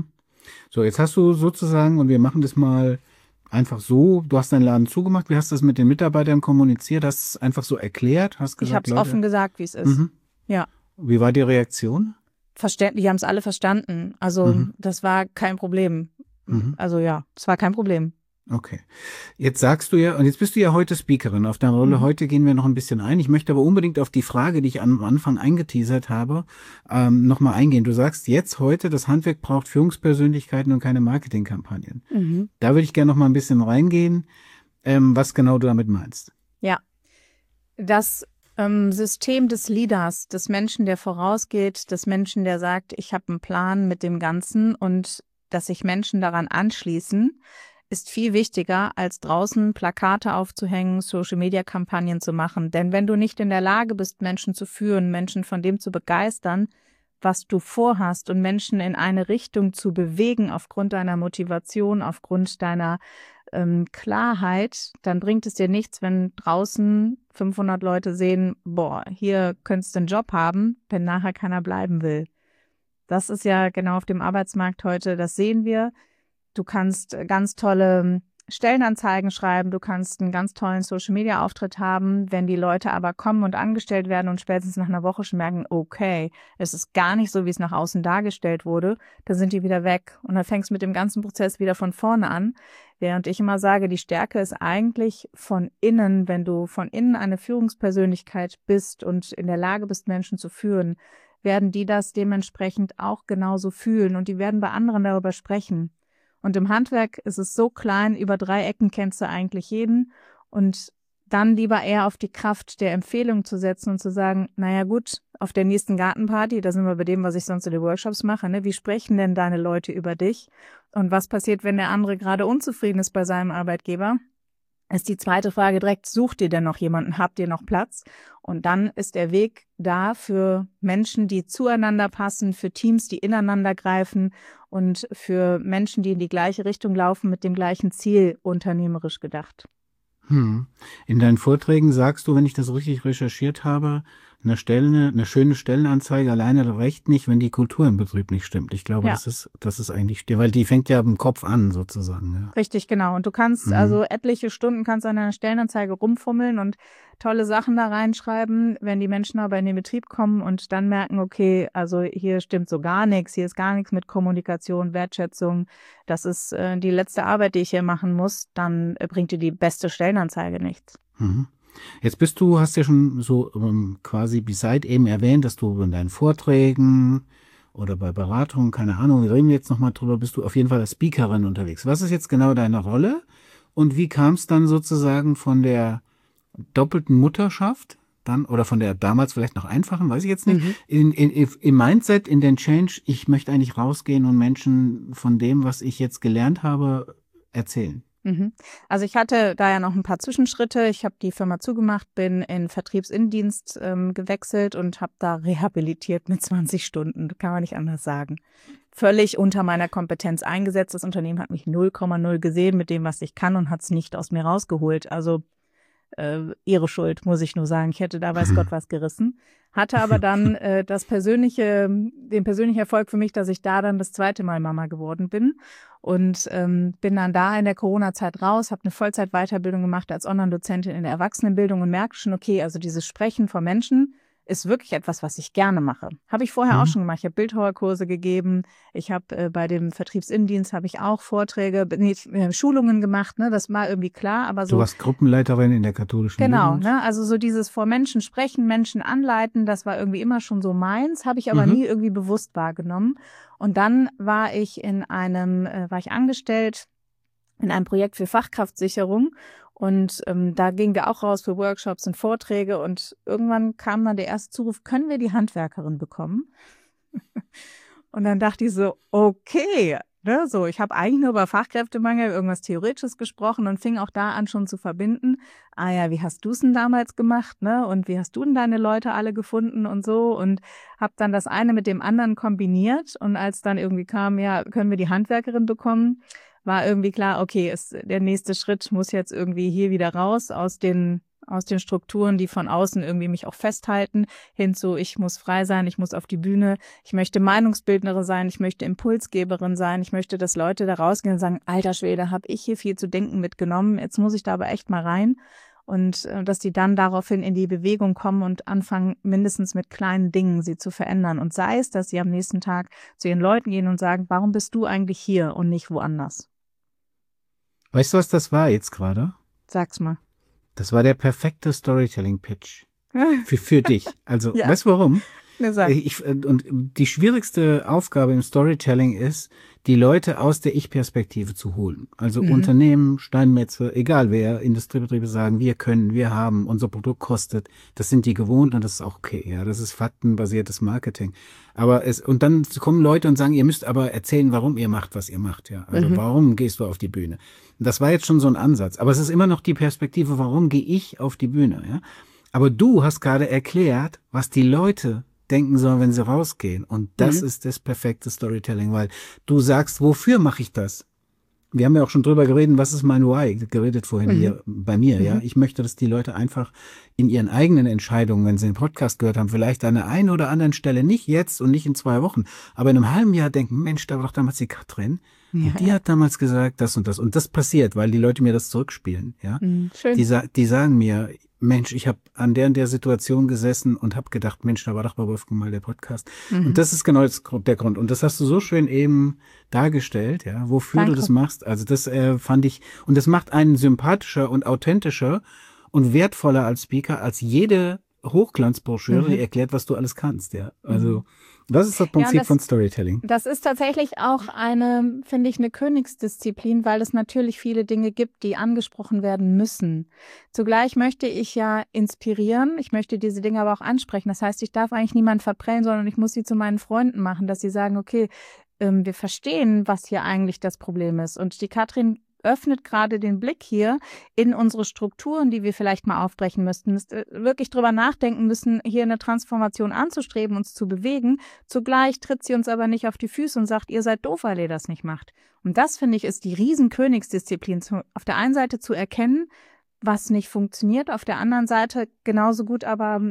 So, jetzt hast du sozusagen, und wir machen das mal einfach so, du hast deinen Laden zugemacht, wie hast du das mit den Mitarbeitern kommuniziert, hast es einfach so erklärt, hast gesagt, Ich habe es Leute, offen gesagt, wie es ist. Ja. Wie war die Reaktion? Die haben es alle verstanden. Also das war kein Problem. Also ja, es war kein Problem. Okay. Jetzt sagst du ja, und jetzt bist du ja heute Speakerin. Auf deine Rolle heute gehen wir noch ein bisschen ein. Ich möchte aber unbedingt auf die Frage, die ich am Anfang eingeteasert habe, nochmal eingehen. Du sagst jetzt heute, das Handwerk braucht Führungspersönlichkeiten und keine Marketingkampagnen. Da würde ich gerne noch mal ein bisschen reingehen, was genau du damit meinst. Ja, das System des Leaders, des Menschen, der vorausgeht, des Menschen, der sagt, ich habe einen Plan mit dem Ganzen und dass sich Menschen daran anschließen, ist viel wichtiger, als draußen Plakate aufzuhängen, Social-Media-Kampagnen zu machen. Denn wenn du nicht in der Lage bist, Menschen zu führen, Menschen von dem zu begeistern, was du vorhast und Menschen in eine Richtung zu bewegen aufgrund deiner Motivation, aufgrund deiner Klarheit, dann bringt es dir nichts, wenn draußen 500 Leute sehen, boah, hier könntest du einen Job haben, wenn nachher keiner bleiben will. Das ist ja genau auf dem Arbeitsmarkt heute, das sehen wir. Du kannst ganz tolle Stellenanzeigen schreiben, du kannst einen ganz tollen Social-Media-Auftritt haben. Wenn die Leute aber kommen und angestellt werden und spätestens nach einer Woche schon merken, okay, es ist gar nicht so, wie es nach außen dargestellt wurde, dann sind die wieder weg. Und dann fängst du mit dem ganzen Prozess wieder von vorne an. Während ich immer sage, die Stärke ist eigentlich von innen, wenn du von innen eine Führungspersönlichkeit bist und in der Lage bist, Menschen zu führen, werden die das dementsprechend auch genauso fühlen und die werden bei anderen darüber sprechen. Und im Handwerk ist es so klein, über 3 Ecken kennst du eigentlich jeden. Und dann lieber eher auf die Kraft der Empfehlung zu setzen und zu sagen, naja gut, auf der nächsten Gartenparty, da sind wir bei dem, was ich sonst in den Workshops mache, ne? Wie sprechen denn deine Leute über dich? Und was passiert, wenn der andere gerade unzufrieden ist bei seinem Arbeitgeber? Ist die zweite Frage direkt, sucht ihr denn noch jemanden, habt ihr noch Platz? Und dann ist der Weg da für Menschen, die zueinander passen, für Teams, die ineinander greifen und für Menschen, die in die gleiche Richtung laufen, mit dem gleichen Ziel, unternehmerisch gedacht. In deinen Vorträgen sagst du, wenn ich das richtig recherchiert habe, eine schöne Stellenanzeige alleine reicht nicht, wenn die Kultur im Betrieb nicht stimmt. Ich glaube, das ist eigentlich, weil die fängt ja im Kopf an, sozusagen. Ja. Richtig, genau. Und du kannst also etliche Stunden kannst an einer Stellenanzeige rumfummeln und tolle Sachen da reinschreiben, wenn die Menschen aber in den Betrieb kommen und dann merken, okay, also hier stimmt so gar nichts, hier ist gar nichts mit Kommunikation, Wertschätzung, das ist die letzte Arbeit, die ich hier machen muss, dann bringt dir die beste Stellenanzeige nichts. Jetzt hast ja schon so quasi beside eben erwähnt, dass du in deinen Vorträgen oder bei Beratungen, keine Ahnung, wir reden jetzt nochmal drüber, bist du auf jeden Fall als Speakerin unterwegs. Was ist jetzt genau deine Rolle und wie kam es dann sozusagen von der doppelten Mutterschaft dann oder von der damals vielleicht noch einfachen, weiß ich jetzt nicht, im Mindset, in den Change, ich möchte eigentlich rausgehen und Menschen von dem, was ich jetzt gelernt habe, erzählen? Also ich hatte da ja noch ein paar Zwischenschritte. Ich habe die Firma zugemacht, bin in Vertriebsinnendienst gewechselt und habe da rehabilitiert mit 20 Stunden. Kann man nicht anders sagen. Völlig unter meiner Kompetenz eingesetzt. Das Unternehmen hat mich 0,0 gesehen mit dem, was ich kann und hat es nicht aus mir rausgeholt. Also ihre Schuld, muss ich nur sagen. Ich hätte da weiß Gott was gerissen. Hatte aber dann den persönlichen Erfolg für mich, dass ich da dann das zweite Mal Mama geworden bin und bin dann da in der Corona-Zeit raus, habe eine Vollzeit-Weiterbildung gemacht als Online-Dozentin in der Erwachsenenbildung und merkte schon, okay, also dieses Sprechen vor Menschen ist wirklich etwas, was ich gerne mache. Habe ich vorher auch schon gemacht. Ich habe Bildhauerkurse gegeben. Ich habe bei dem Vertriebsinnendienst habe ich auch Vorträge, Schulungen gemacht. Ne, das war irgendwie klar. Aber so. Du warst Gruppenleiterin in der katholischen Genau. Jugend. Ne, also so dieses vor Menschen sprechen, Menschen anleiten, das war irgendwie immer schon so meins. Habe ich aber nie irgendwie bewusst wahrgenommen. Und dann war ich angestellt in einem Projekt für Fachkraftsicherung. Und da gingen wir auch raus für Workshops und Vorträge und irgendwann kam dann der erste Zuruf, können wir die Handwerkerin bekommen? Und dann dachte ich so, okay, ne, so, ich habe eigentlich nur über Fachkräftemangel, irgendwas Theoretisches gesprochen und fing auch da an schon zu verbinden. Ah ja, wie hast du es denn damals gemacht, ne? Und wie hast du denn deine Leute alle gefunden und so? Und habe dann das eine mit dem anderen kombiniert. Und als dann irgendwie kam, ja, können wir die Handwerkerin bekommen, war irgendwie klar, okay, der nächste Schritt muss jetzt irgendwie hier wieder raus aus den Strukturen, die von außen irgendwie mich auch festhalten, hin zu, ich muss frei sein, ich muss auf die Bühne, ich möchte Meinungsbildnerin sein, ich möchte Impulsgeberin sein, ich möchte, dass Leute da rausgehen und sagen, alter Schwede, habe ich hier viel zu denken mitgenommen, jetzt muss ich da aber echt mal rein. Und dass die dann daraufhin in die Bewegung kommen und anfangen, mindestens mit kleinen Dingen sie zu verändern. Und sei es, dass sie am nächsten Tag zu ihren Leuten gehen und sagen, warum bist du eigentlich hier und nicht woanders? Weißt du, was das war jetzt gerade? Sag's mal. Das war der perfekte Storytelling-Pitch für dich. Also, Ja. weißt du warum? Ne, sag. Und die schwierigste Aufgabe im Storytelling ist, die Leute aus der Ich-Perspektive zu holen. Also Unternehmen, Steinmetze, egal wer, Industriebetriebe sagen, wir können, wir haben, unser Produkt kostet. Das sind die gewohnt und das ist auch okay. Ja, das ist faktenbasiertes Marketing. Und dann kommen Leute und sagen, ihr müsst aber erzählen, warum ihr macht, was ihr macht. Ja, also warum gehst du auf die Bühne? Das war jetzt schon so ein Ansatz. Aber es ist immer noch die Perspektive, warum gehe ich auf die Bühne? Ja, aber du hast gerade erklärt, was die Leute denken sollen, wenn sie rausgehen. Und das ist das perfekte Storytelling, weil du sagst, wofür mache ich das? Wir haben ja auch schon drüber geredet, was ist mein Why? Geredet vorhin hier bei mir, ja. Ich möchte, dass die Leute einfach in ihren eigenen Entscheidungen, wenn sie den Podcast gehört haben, vielleicht an der einen oder anderen Stelle, nicht jetzt und nicht in 2 Wochen, aber in einem halben Jahr denken, Mensch, da war doch damals die Katrin. Und die hat damals gesagt, das und das. Und das passiert, weil die Leute mir das zurückspielen, ja. Schön. Die sagen mir, Mensch, ich habe an der und der Situation gesessen und habe gedacht, Mensch, da war doch bei Wolfgang mal der Podcast. Und das ist genau der Grund. Und das hast du so schön eben dargestellt, ja, wofür du das machst. Also das fand ich, und das macht einen sympathischer und authentischer und wertvoller als Speaker, als jede Hochglanzbroschüre, die erklärt, was du alles kannst, ja. Also das ist das Prinzip von Storytelling. Das ist tatsächlich auch finde ich, eine Königsdisziplin, weil es natürlich viele Dinge gibt, die angesprochen werden müssen. Zugleich möchte ich ja inspirieren, ich möchte diese Dinge aber auch ansprechen. Das heißt, ich darf eigentlich niemanden verprellen, sondern ich muss sie zu meinen Freunden machen, dass sie sagen, okay, wir verstehen, was hier eigentlich das Problem ist. Und die Katrin öffnet gerade den Blick hier in unsere Strukturen, die wir vielleicht mal aufbrechen müssten, wirklich drüber nachdenken müssen, hier eine Transformation anzustreben, uns zu bewegen. Zugleich tritt sie uns aber nicht auf die Füße und sagt, ihr seid doof, weil ihr das nicht macht. Und das, finde ich, ist die Riesenkönigsdisziplin, auf der einen Seite zu erkennen, was nicht funktioniert, auf der anderen Seite genauso gut aber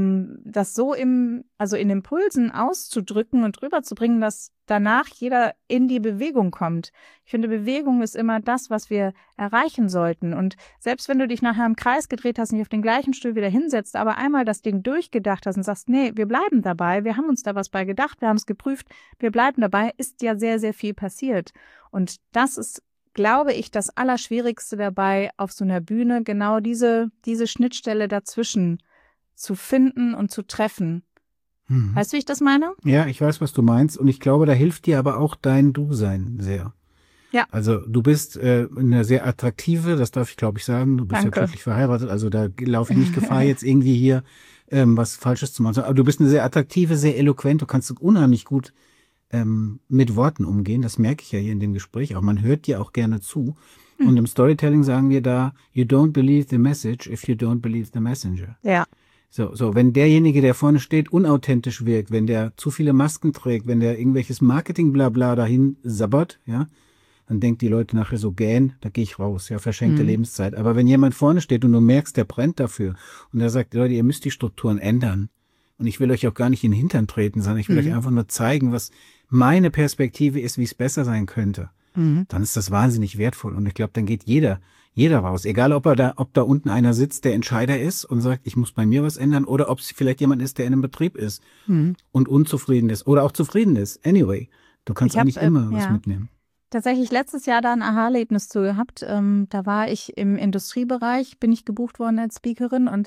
das so in Impulsen auszudrücken und rüberzubringen, dass danach jeder in die Bewegung kommt. Ich finde, Bewegung ist immer das, was wir erreichen sollten. Und selbst wenn du dich nachher im Kreis gedreht hast und nicht auf den gleichen Stuhl wieder hinsetzt, aber einmal das Ding durchgedacht hast und sagst, nee, wir bleiben dabei, wir haben uns da was bei gedacht, wir haben es geprüft, wir bleiben dabei, ist ja sehr, sehr viel passiert. Und das ist, glaube ich, das Allerschwierigste dabei, auf so einer Bühne genau diese Schnittstelle dazwischen zu finden und zu treffen. Weißt du, wie ich das meine? Ja, ich weiß, was du meinst. Und ich glaube, da hilft dir aber auch dein Du-Sein sehr. Ja. Also du bist eine sehr attraktive, das darf ich, glaube ich, sagen. Du bist ja glücklich verheiratet, also da laufe ich nicht Gefahr, jetzt irgendwie hier was Falsches zu machen. Aber du bist eine sehr attraktive, sehr eloquent, du kannst unheimlich gut mit Worten umgehen. Das merke ich ja hier in dem Gespräch auch. Man hört dir auch gerne zu. Und im Storytelling sagen wir da, you don't believe the message if you don't believe the messenger. Ja. So, wenn derjenige, der vorne steht, unauthentisch wirkt, wenn der zu viele Masken trägt, wenn der irgendwelches Marketing-Blabla dahin sabbert, ja, dann denkt die Leute nachher so, gähn, da gehe ich raus, ja, verschenkte Lebenszeit. Aber wenn jemand vorne steht und du merkst, der brennt dafür und der sagt, Leute, ihr müsst die Strukturen ändern und ich will euch auch gar nicht in den Hintern treten, sondern ich will euch einfach nur zeigen, was meine Perspektive ist, wie es besser sein könnte, dann ist das wahnsinnig wertvoll. Und ich glaube, dann geht jeder raus. Egal, ob da unten einer sitzt, der Entscheider ist und sagt, ich muss bei mir was ändern, oder ob es vielleicht jemand ist, der in einem Betrieb ist und unzufrieden ist oder auch zufrieden ist. Anyway, du kannst eigentlich immer was mitnehmen. Tatsächlich letztes Jahr da ein Aha-Erlebnis zu gehabt. Da war ich im Industriebereich, bin ich gebucht worden als Speakerin und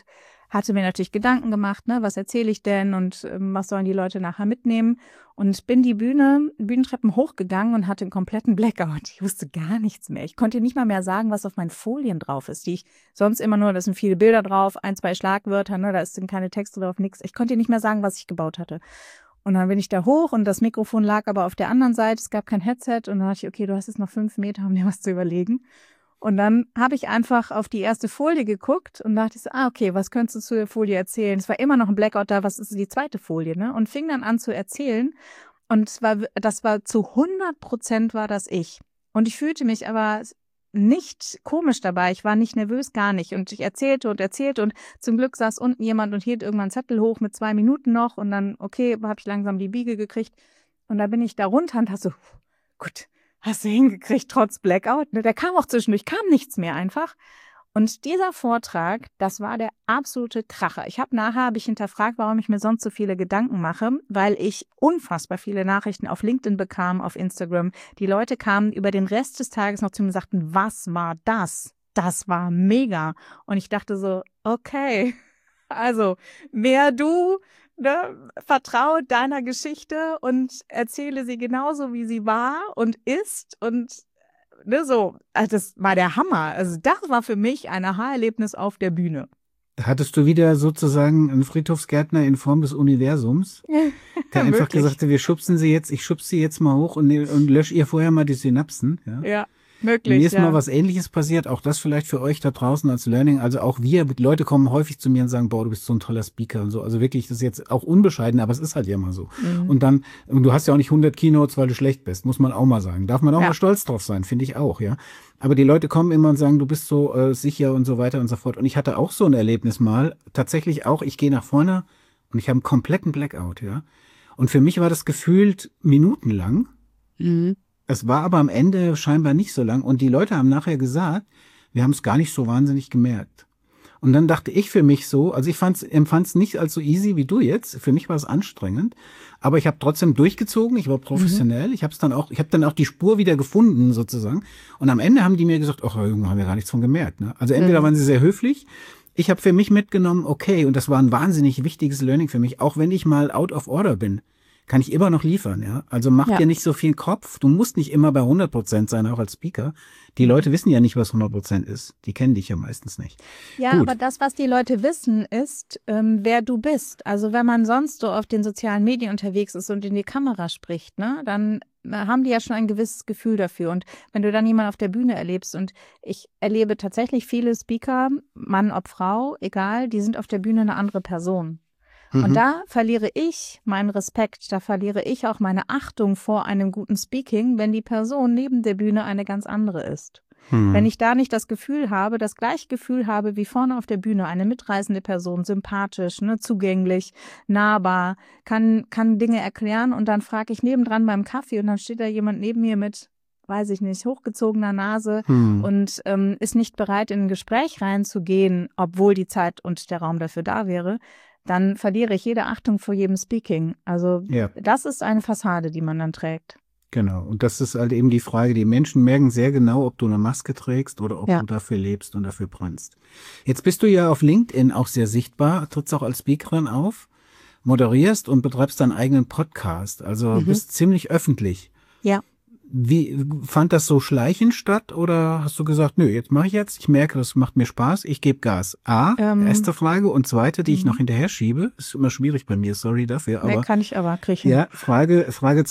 hatte mir natürlich Gedanken gemacht, ne, was erzähle ich denn und was sollen die Leute nachher mitnehmen? Und bin die Bühnentreppen hochgegangen und hatte einen kompletten Blackout. Ich wusste gar nichts mehr. Ich konnte nicht mal mehr sagen, was auf meinen Folien drauf ist, die ich sonst immer nur, da sind viele Bilder drauf, 1, 2 Schlagwörter, ne, da sind keine Texte drauf, nichts. Ich konnte nicht mehr sagen, was ich gebaut hatte. Und dann bin ich da hoch und das Mikrofon lag aber auf der anderen Seite. Es gab kein Headset und dann dachte ich, okay, du hast jetzt noch 5 Meter, um dir was zu überlegen. Und dann habe ich einfach auf die erste Folie geguckt und dachte so, okay, was könntest du zu der Folie erzählen? Es war immer noch ein Blackout da, was ist die zweite Folie, ne? Und fing dann an zu erzählen und das war zu 100% war das ich. Und ich fühlte mich aber nicht komisch dabei, ich war nicht nervös, gar nicht. Und ich erzählte und zum Glück saß unten jemand und hielt irgendwann einen Zettel hoch mit 2 Minuten noch und dann, okay, habe ich langsam die Biege gekriegt und da bin ich da runter und dachte so, gut, hast du hingekriegt, trotz Blackout. Ne? Der kam auch zwischendurch, kam nichts mehr einfach. Und dieser Vortrag, das war der absolute Kracher. Habe ich hinterfragt, warum ich mir sonst so viele Gedanken mache, weil ich unfassbar viele Nachrichten auf LinkedIn bekam, auf Instagram. Die Leute kamen über den Rest des Tages noch zu mir und sagten, was war das? Das war mega. Und ich dachte so, okay, also mehr du, ne, vertraue deiner Geschichte und erzähle sie genauso, wie sie war und ist und ne, so. Also das war der Hammer. Also das war für mich ein Aha-Erlebnis auf der Bühne. Da hattest du wieder sozusagen einen Friedhofsgärtner in Form des Universums, der einfach gesagt hat, ich schubse sie jetzt mal hoch und lösche ihr vorher mal die Synapsen. Ja. Möglich, mir ist mal was Ähnliches passiert, auch das vielleicht für euch da draußen als Learning. Also auch Leute kommen häufig zu mir und sagen, boah, du bist so ein toller Speaker und so. Also wirklich, das ist jetzt auch unbescheiden, aber es ist halt ja mal so. Mhm. Und du hast ja auch nicht 100 Keynotes, weil du schlecht bist, muss man auch mal sagen. Darf man auch mal stolz drauf sein, finde ich auch, ja. Aber die Leute kommen immer und sagen, du bist so sicher und so weiter und so fort. Und ich hatte auch so ein Erlebnis mal, tatsächlich auch, ich gehe nach vorne und ich habe einen kompletten Blackout, ja. Und für mich war das gefühlt minutenlang. Mhm. Es war aber am Ende scheinbar nicht so lang und die Leute haben nachher gesagt, wir haben es gar nicht so wahnsinnig gemerkt. Und dann dachte ich für mich so, also ich empfand es nicht als so easy wie du jetzt, für mich war es anstrengend, aber ich habe trotzdem durchgezogen, ich war professionell, ich habe dann auch die Spur wieder gefunden sozusagen und am Ende haben die mir gesagt, ach Junge, haben wir gar nichts von gemerkt. Ne? Also entweder waren sie sehr höflich, ich habe für mich mitgenommen, okay, und das war ein wahnsinnig wichtiges Learning für mich, auch wenn ich mal out of order bin, kann ich immer noch liefern, ja. Also mach dir nicht so viel Kopf. Du musst nicht immer bei 100% sein, auch als Speaker. Die Leute wissen ja nicht, was 100% ist. Die kennen dich ja meistens nicht. Ja, gut. Aber das, was die Leute wissen, ist, wer du bist. Also wenn man sonst so auf den sozialen Medien unterwegs ist und in die Kamera spricht, ne, dann haben die ja schon ein gewisses Gefühl dafür. Und wenn du dann jemanden auf der Bühne erlebst, und ich erlebe tatsächlich viele Speaker, Mann ob Frau, egal, die sind auf der Bühne eine andere Person. Und da verliere ich meinen Respekt, da verliere ich auch meine Achtung vor einem guten Speaking, wenn die Person neben der Bühne eine ganz andere ist. Wenn ich da nicht das gleiche Gefühl habe wie vorne auf der Bühne, eine mitreißende Person, sympathisch, ne, zugänglich, nahbar, kann Dinge erklären und dann frage ich nebendran beim Kaffee und dann steht da jemand neben mir mit, weiß ich nicht, hochgezogener Nase und ist nicht bereit, in ein Gespräch reinzugehen, obwohl die Zeit und der Raum dafür da wäre, dann verliere ich jede Achtung vor jedem Speaking. Also das ist eine Fassade, die man dann trägt. Genau, und das ist halt eben die Frage, die Menschen merken sehr genau, ob du eine Maske trägst oder ob du dafür lebst und dafür brennst. Jetzt bist du ja auf LinkedIn auch sehr sichtbar, trittst auch als Speakerin auf, moderierst und betreibst deinen eigenen Podcast, also bist ziemlich öffentlich. Ja. Wie fand das so schleichend statt oder hast du gesagt, nö, ich merke, das macht mir Spaß, ich gebe Gas? Erste Frage und zweite, die ich noch hinterher schiebe, ist immer schwierig bei mir, sorry dafür, aber krieg ich hin. Ja, Frage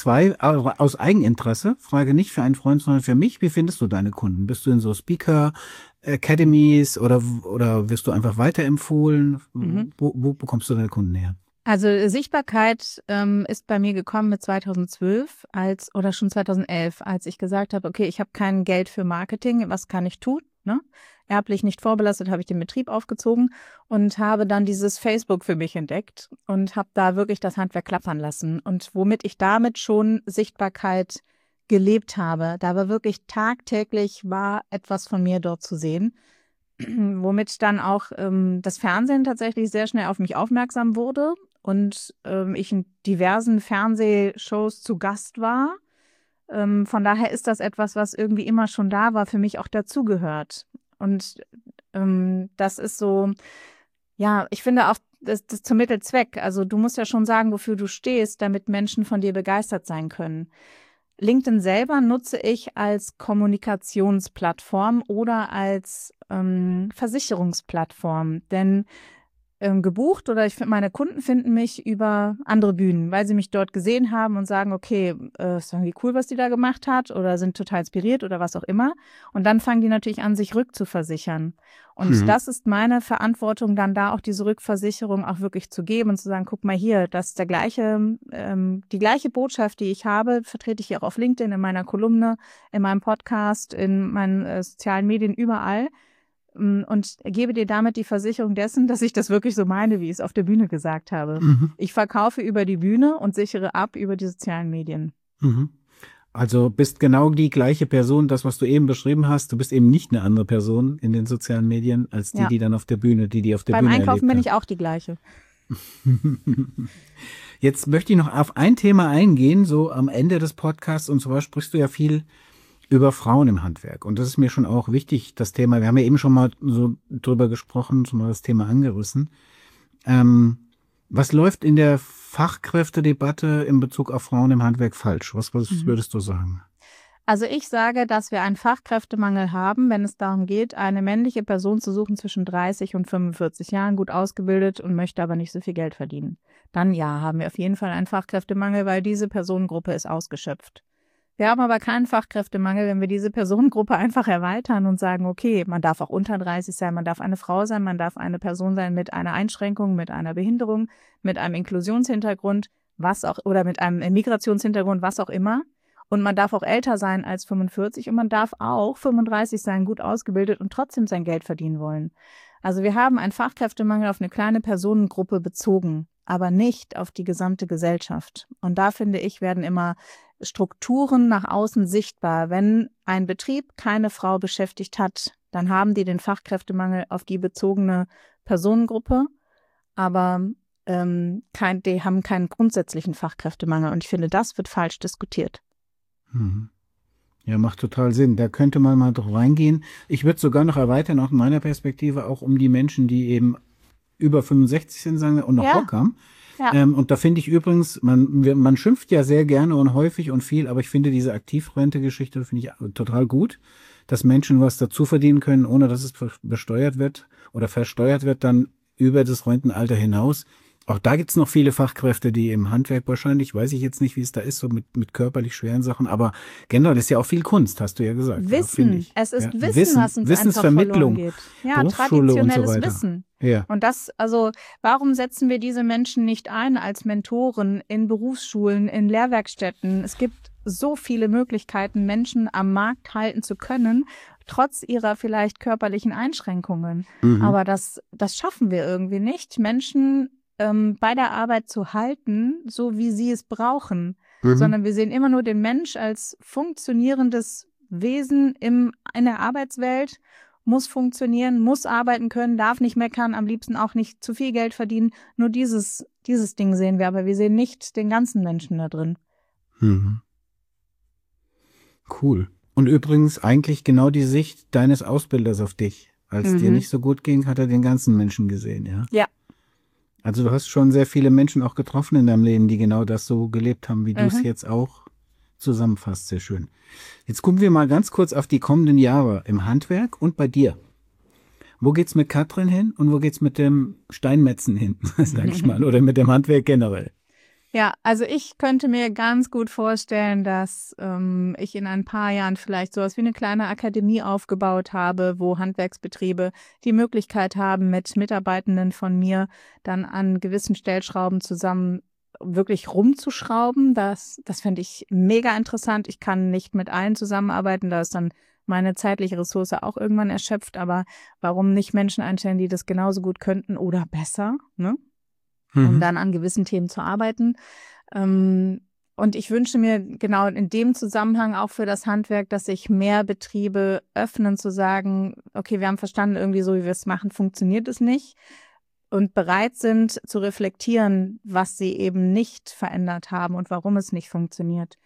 2 aus Eigeninteresse, Frage nicht für einen Freund, sondern für mich, wie findest du deine Kunden? Bist du in so Speaker Academies oder wirst du einfach weiterempfohlen? Wo bekommst du deine Kunden her? Also Sichtbarkeit ist bei mir gekommen mit 2012 oder schon 2011, als ich gesagt habe, okay, ich habe kein Geld für Marketing, was kann ich tun? Ne? Erblich nicht vorbelastet, habe ich den Betrieb aufgezogen und habe dann dieses Facebook für mich entdeckt und habe da wirklich das Handwerk klappern lassen. Und womit ich damit schon Sichtbarkeit gelebt habe, da war wirklich tagtäglich etwas von mir dort zu sehen. Womit dann auch das Fernsehen tatsächlich sehr schnell auf mich aufmerksam wurde und ich in diversen Fernsehshows zu Gast war. Von daher ist das etwas, was irgendwie immer schon da war, für mich auch dazugehört. Und das ist so, Ja, ich finde auch, das zum Mittelzweck. Also du musst ja schon sagen, wofür du stehst, damit Menschen von dir begeistert sein können. LinkedIn selber nutze ich als Kommunikationsplattform oder als Versicherungsplattform, denn gebucht oder meine Kunden finden mich über andere Bühnen, weil sie mich dort gesehen haben und sagen, okay, ist irgendwie cool, was die da gemacht hat oder sind total inspiriert oder was auch immer. Und dann fangen die natürlich an, sich rückzuversichern. Und das ist meine Verantwortung, dann da auch diese Rückversicherung auch wirklich zu geben und zu sagen, guck mal hier, das ist die gleiche Botschaft, die ich habe, vertrete ich hier auch auf LinkedIn, in meiner Kolumne, in meinem Podcast, in meinen sozialen Medien, überall. Und gebe dir damit die Versicherung dessen, dass ich das wirklich so meine, wie ich es auf der Bühne gesagt habe. Ich verkaufe über die Bühne und sichere ab über die sozialen Medien. Also bist genau die gleiche Person, das, was du eben beschrieben hast. Du bist eben nicht eine andere Person in den sozialen Medien, als die, die dann auf der Bühne, die auf der Bühne Beim Einkaufen bin ich auch die gleiche. Jetzt möchte ich noch auf ein Thema eingehen, so am Ende des Podcasts. Und zwar sprichst du ja viel über Frauen im Handwerk. Und das ist mir schon auch wichtig, das Thema. Wir haben ja eben schon mal so drüber gesprochen, schon mal das Thema angerissen. Was läuft in der Fachkräftedebatte in Bezug auf Frauen im Handwerk falsch? Was würdest du sagen? Also ich sage, dass wir einen Fachkräftemangel haben, wenn es darum geht, eine männliche Person zu suchen zwischen 30 und 45 Jahren, gut ausgebildet und möchte aber nicht so viel Geld verdienen. Dann ja, haben wir auf jeden Fall einen Fachkräftemangel, weil diese Personengruppe ist ausgeschöpft. Wir haben aber keinen Fachkräftemangel, wenn wir diese Personengruppe einfach erweitern und sagen, okay, man darf auch unter 30 sein, man darf eine Frau sein, man darf eine Person sein mit einer Einschränkung, mit einer Behinderung, mit einem Inklusionshintergrund, was auch, oder mit einem Migrationshintergrund, was auch immer. Und man darf auch älter sein als 45 und man darf auch 35 sein, gut ausgebildet und trotzdem sein Geld verdienen wollen. Also wir haben einen Fachkräftemangel auf eine kleine Personengruppe bezogen, aber nicht auf die gesamte Gesellschaft. Und da finde ich, werden immer Strukturen nach außen sichtbar. Wenn ein Betrieb keine Frau beschäftigt hat, dann haben die den Fachkräftemangel auf die bezogene Personengruppe, aber die haben keinen grundsätzlichen Fachkräftemangel. Und ich finde, das wird falsch diskutiert. Ja, macht total Sinn. Da könnte man mal drauf reingehen. Ich würde sogar noch erweitern, aus meiner Perspektive, auch um die Menschen, die eben über 65 sind, sagen wir, und noch Bock haben. Ja. Und da finde ich übrigens, man schimpft ja sehr gerne und häufig und viel, aber ich finde diese Aktivrente-Geschichte finde ich total gut, dass Menschen was dazu verdienen können, ohne dass es besteuert wird oder versteuert wird dann über das Rentenalter hinaus. Auch da gibt's noch viele Fachkräfte, die im Handwerk wahrscheinlich, weiß ich jetzt nicht, wie es da ist, so mit körperlich schweren Sachen, aber generell ist ja auch viel Kunst, hast du ja gesagt. Wissen, ja, es ist Wissen, was uns Wissensvermittlung, einfach verloren geht. Ja, traditionelles und so Wissen. Ja. Und warum setzen wir diese Menschen nicht ein als Mentoren in Berufsschulen, in Lehrwerkstätten? Es gibt so viele Möglichkeiten, Menschen am Markt halten zu können, trotz ihrer vielleicht körperlichen Einschränkungen. Aber das schaffen wir irgendwie nicht, Menschen bei der Arbeit zu halten, so wie sie es brauchen, sondern wir sehen immer nur den Mensch als funktionierendes Wesen in der Arbeitswelt, muss funktionieren, muss arbeiten können, darf nicht meckern, am liebsten auch nicht zu viel Geld verdienen. Nur dieses Ding sehen wir, aber wir sehen nicht den ganzen Menschen da drin. Cool. Und übrigens eigentlich genau die Sicht deines Ausbilders auf dich. Als dir nicht so gut ging, hat er den ganzen Menschen gesehen, ja? Ja. Also du hast schon sehr viele Menschen auch getroffen in deinem Leben, die genau das so gelebt haben, wie du es jetzt auch zusammenfasst. Sehr schön. Jetzt gucken wir mal ganz kurz auf die kommenden Jahre im Handwerk und bei dir. Wo geht's mit Katrin hin und wo geht's mit dem Steinmetzen hin, sag ich mal, oder mit dem Handwerk generell? Ja, also ich könnte mir ganz gut vorstellen, dass ich in ein paar Jahren vielleicht sowas wie eine kleine Akademie aufgebaut habe, wo Handwerksbetriebe die Möglichkeit haben, mit Mitarbeitenden von mir dann an gewissen Stellschrauben zusammen wirklich rumzuschrauben. Das fände ich mega interessant. Ich kann nicht mit allen zusammenarbeiten, da ist dann meine zeitliche Ressource auch irgendwann erschöpft. Aber warum nicht Menschen einstellen, die das genauso gut könnten oder besser, ne? Um dann an gewissen Themen zu arbeiten. Und ich wünsche mir genau in dem Zusammenhang auch für das Handwerk, dass sich mehr Betriebe öffnen, zu sagen, okay, wir haben verstanden, irgendwie so, wie wir es machen, funktioniert es nicht. Und bereit sind zu reflektieren, was sie eben nicht verändert haben und warum es nicht funktioniert.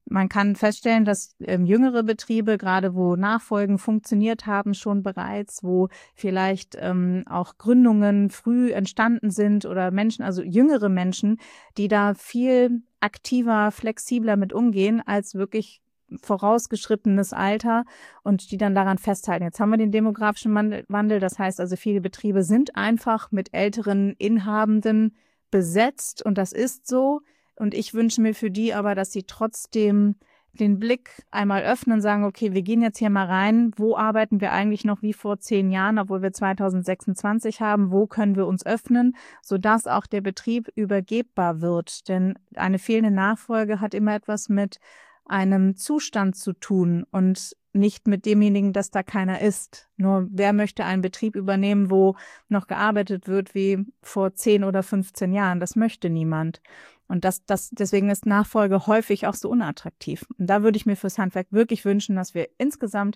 Man kann feststellen, dass jüngere Betriebe, gerade wo Nachfolgen funktioniert haben, schon bereits, wo vielleicht auch Gründungen früh entstanden sind oder Menschen, also jüngere Menschen, die da viel aktiver, flexibler mit umgehen als wirklich vorausgeschrittenes Alter und die dann daran festhalten. Jetzt haben wir den demografischen Wandel, das heißt also, viele Betriebe sind einfach mit älteren Inhabenden besetzt und das ist so. Und ich wünsche mir für die aber, dass sie trotzdem den Blick einmal öffnen, sagen, okay, wir gehen jetzt hier mal rein, wo arbeiten wir eigentlich noch wie vor 10 Jahren, obwohl wir 2026 haben, wo können wir uns öffnen, sodass auch der Betrieb übergebbar wird. Denn eine fehlende Nachfolge hat immer etwas mit einem Zustand zu tun und nicht mit demjenigen, dass da keiner ist. Nur wer möchte einen Betrieb übernehmen, wo noch gearbeitet wird wie vor 10 oder 15 Jahren? Das möchte niemand. Und deswegen ist Nachfolge häufig auch so unattraktiv. Und da würde ich mir fürs Handwerk wirklich wünschen, dass wir insgesamt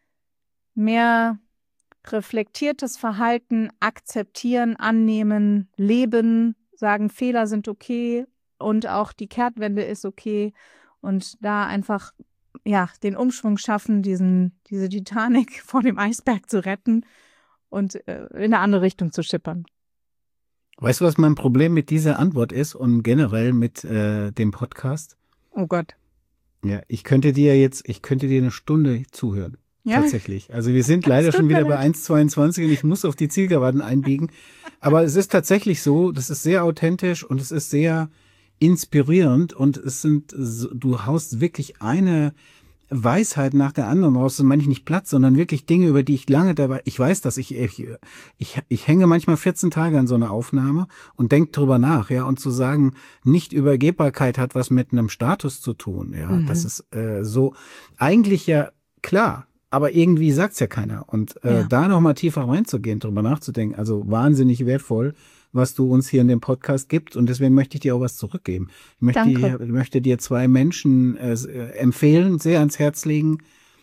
mehr reflektiertes Verhalten akzeptieren, annehmen, leben, sagen, Fehler sind okay und auch die Kehrtwende ist okay. Und da einfach den Umschwung schaffen, diese Titanic vor dem Eisberg zu retten und in eine andere Richtung zu schippern. Weißt du, was mein Problem mit dieser Antwort ist und generell mit dem Podcast? Oh Gott. Ja, ich könnte dir eine Stunde zuhören. Ja? Tatsächlich. Also wir sind leider schon wieder bei 1,22 und ich muss auf die Zielgeraden einbiegen. Aber es ist tatsächlich so, das ist sehr authentisch und es ist sehr inspirierend und du haust wirklich eine Weisheit nach der anderen raus. Das meine ich nicht platt, sondern wirklich Dinge, über die ich lange dabei, ich weiß, dass ich hänge manchmal 14 Tage an so einer Aufnahme und denke drüber nach, ja, und zu sagen, nicht Übergebbarkeit hat was mit einem Status zu tun, ja, das ist so eigentlich ja klar, aber irgendwie sagt's ja keiner und da nochmal tiefer reinzugehen, drüber nachzudenken, also wahnsinnig wertvoll, was du uns hier in dem Podcast gibst und deswegen möchte ich dir auch was zurückgeben. Ich möchte dir 2 Menschen empfehlen, sehr ans Herz legen,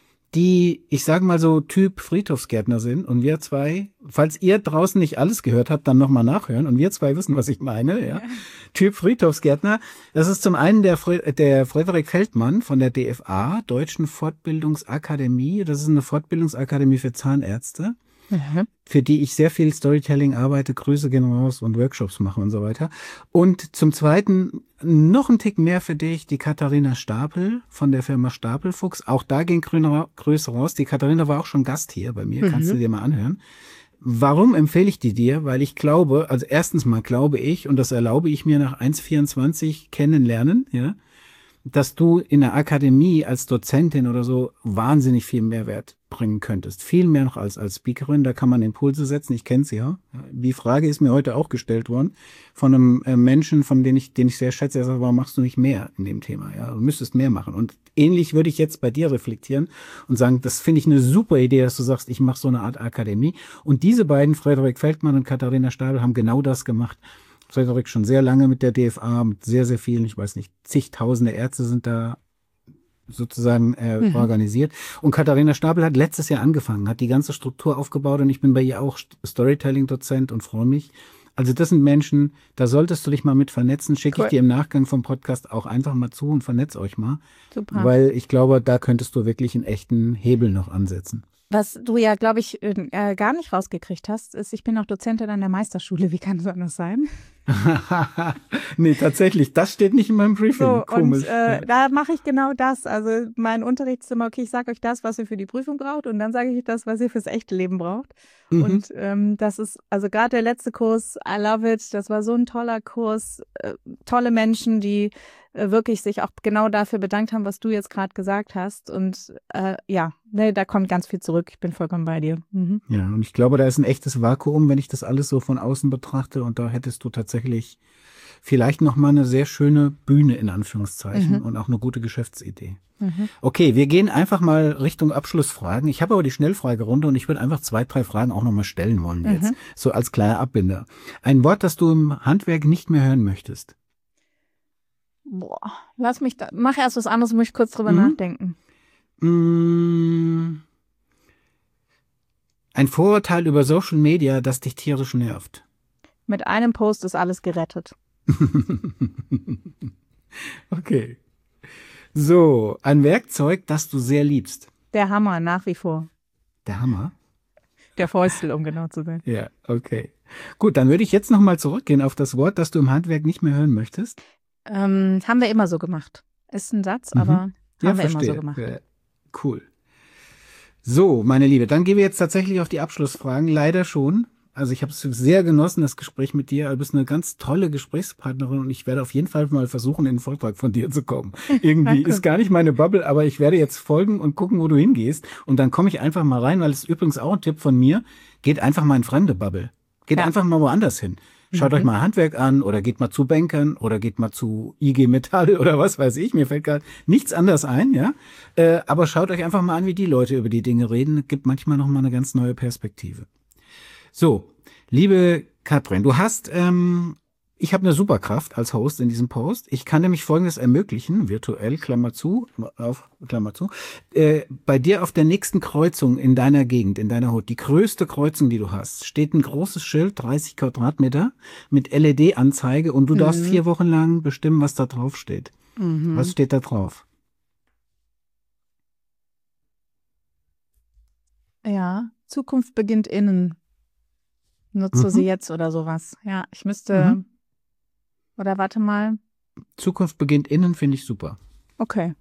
die, ich sage mal so, Typ Friedhofsgärtner sind und wir 2, falls ihr draußen nicht alles gehört habt, dann nochmal nachhören und wir 2 wissen, was ich meine, ja. Typ Friedhofsgärtner, das ist zum einen der Frederik Feldmann von der DFA, Deutschen Fortbildungsakademie, das ist eine Fortbildungsakademie für Zahnärzte. Für die ich sehr viel Storytelling arbeite, Grüße gehen raus und Workshops mache und so weiter. Und zum Zweiten noch ein Tick mehr für dich, die Katharina Stapel von der Firma Stapelfuchs. Auch da gehen Grüße raus. Die Katharina war auch schon Gast hier bei mir, kannst du dir mal anhören. Warum empfehle ich die dir? Weil ich glaube, also erstens mal glaube ich, und das erlaube ich mir nach 1,24 kennenlernen, ja, dass du in der Akademie als Dozentin oder so wahnsinnig viel Mehrwert bringen könntest. Viel mehr noch als Speakerin, da kann man Impulse setzen. Ich kenne sie ja. Die Frage ist mir heute auch gestellt worden von einem Menschen, den ich sehr schätze. Er sagt, warum machst du nicht mehr in dem Thema? Ja, du müsstest mehr machen. Und ähnlich würde ich jetzt bei dir reflektieren und sagen, das finde ich eine super Idee, dass du sagst, ich mache so eine Art Akademie. Und diese beiden, Frederik Feldmann und Katharina Stapel, haben genau das gemacht. Frederik schon sehr lange mit der DFA, mit sehr, sehr vielen, ich weiß nicht, zigtausende Ärzte sind da sozusagen organisiert. Und Katharina Stapel hat letztes Jahr angefangen, hat die ganze Struktur aufgebaut und ich bin bei ihr auch Storytelling-Dozent und freue mich. Also das sind Menschen, da solltest du dich mal mit vernetzen. Schicke ich dir im Nachgang vom Podcast auch einfach mal zu und vernetz euch mal. Super. Weil ich glaube, da könntest du wirklich einen echten Hebel noch ansetzen. Was du ja, glaube ich, gar nicht rausgekriegt hast, ist, ich bin auch Dozentin an der Meisterschule. Wie kann es anders sein? Nee, tatsächlich, das steht nicht in meinem Briefing. So, komisch. Und da mache ich genau das. Also mein Unterrichtszimmer, okay, ich sage euch das, was ihr für die Prüfung braucht und dann sage ich euch das, was ihr fürs echte Leben braucht. Und das ist, also gerade der letzte Kurs, I love it, das war so ein toller Kurs, tolle Menschen, die wirklich sich auch genau dafür bedankt haben, was du jetzt gerade gesagt hast. Und da kommt ganz viel zurück. Ich bin vollkommen bei dir. Ja, und ich glaube, da ist ein echtes Vakuum, wenn ich das alles so von außen betrachte. Und da hättest du tatsächlich vielleicht noch mal eine sehr schöne Bühne in Anführungszeichen und auch eine gute Geschäftsidee. Okay, wir gehen einfach mal Richtung Abschlussfragen. Ich habe aber die Schnellfragerunde und ich würde einfach 2, 3 Fragen auch noch mal stellen wollen jetzt. So als kleiner Abbinder. Ein Wort, das du im Handwerk nicht mehr hören möchtest. Boah, mach erst was anderes, muss ich kurz drüber nachdenken. Ein Vorurteil über Social Media, das dich tierisch nervt. Mit einem Post ist alles gerettet. Okay. So, ein Werkzeug, das du sehr liebst. Der Hammer, nach wie vor. Der Hammer? Der Fäustel, um genau zu sein. Ja, okay. Gut, dann würde ich jetzt nochmal zurückgehen auf das Wort, das du im Handwerk nicht mehr hören möchtest. Haben wir immer so gemacht. Ist ein Satz, aber haben wir verstehe. immer so gemacht. Ja, cool. So, meine Liebe, dann gehen wir jetzt tatsächlich auf die Abschlussfragen. Leider schon. Also ich habe es sehr genossen, das Gespräch mit dir. Du bist eine ganz tolle Gesprächspartnerin und ich werde auf jeden Fall mal versuchen, in den Vortrag von dir zu kommen. Irgendwie ist gar nicht meine Bubble, aber ich werde jetzt folgen und gucken, wo du hingehst. Und dann komme ich einfach mal rein, weil es ist übrigens auch ein Tipp von mir. Geht einfach mal in fremde Bubble. Geht einfach mal woanders hin. Schaut euch mal Handwerk an oder geht mal zu Bankern oder geht mal zu IG Metall oder was weiß ich. Mir fällt gerade nichts anderes ein, ja. Aber schaut euch einfach mal an, wie die Leute über die Dinge reden. Gibt manchmal noch mal eine ganz neue Perspektive. So, liebe Katrin, du hast, ich habe eine Superkraft als Host in diesem Post. Ich kann nämlich Folgendes ermöglichen, virtuell, Klammer zu, bei dir auf der nächsten Kreuzung in deiner Gegend, in deiner Hut, die größte Kreuzung, die du hast, steht ein großes Schild, 30 Quadratmeter, mit LED-Anzeige und du darfst 4 Wochen lang bestimmen, was da drauf steht. Was steht da drauf? Ja, Zukunft beginnt innen. Nutze sie jetzt oder sowas. Ja, ich müsste, oder warte mal. Zukunft beginnt innen, finde ich super. Okay.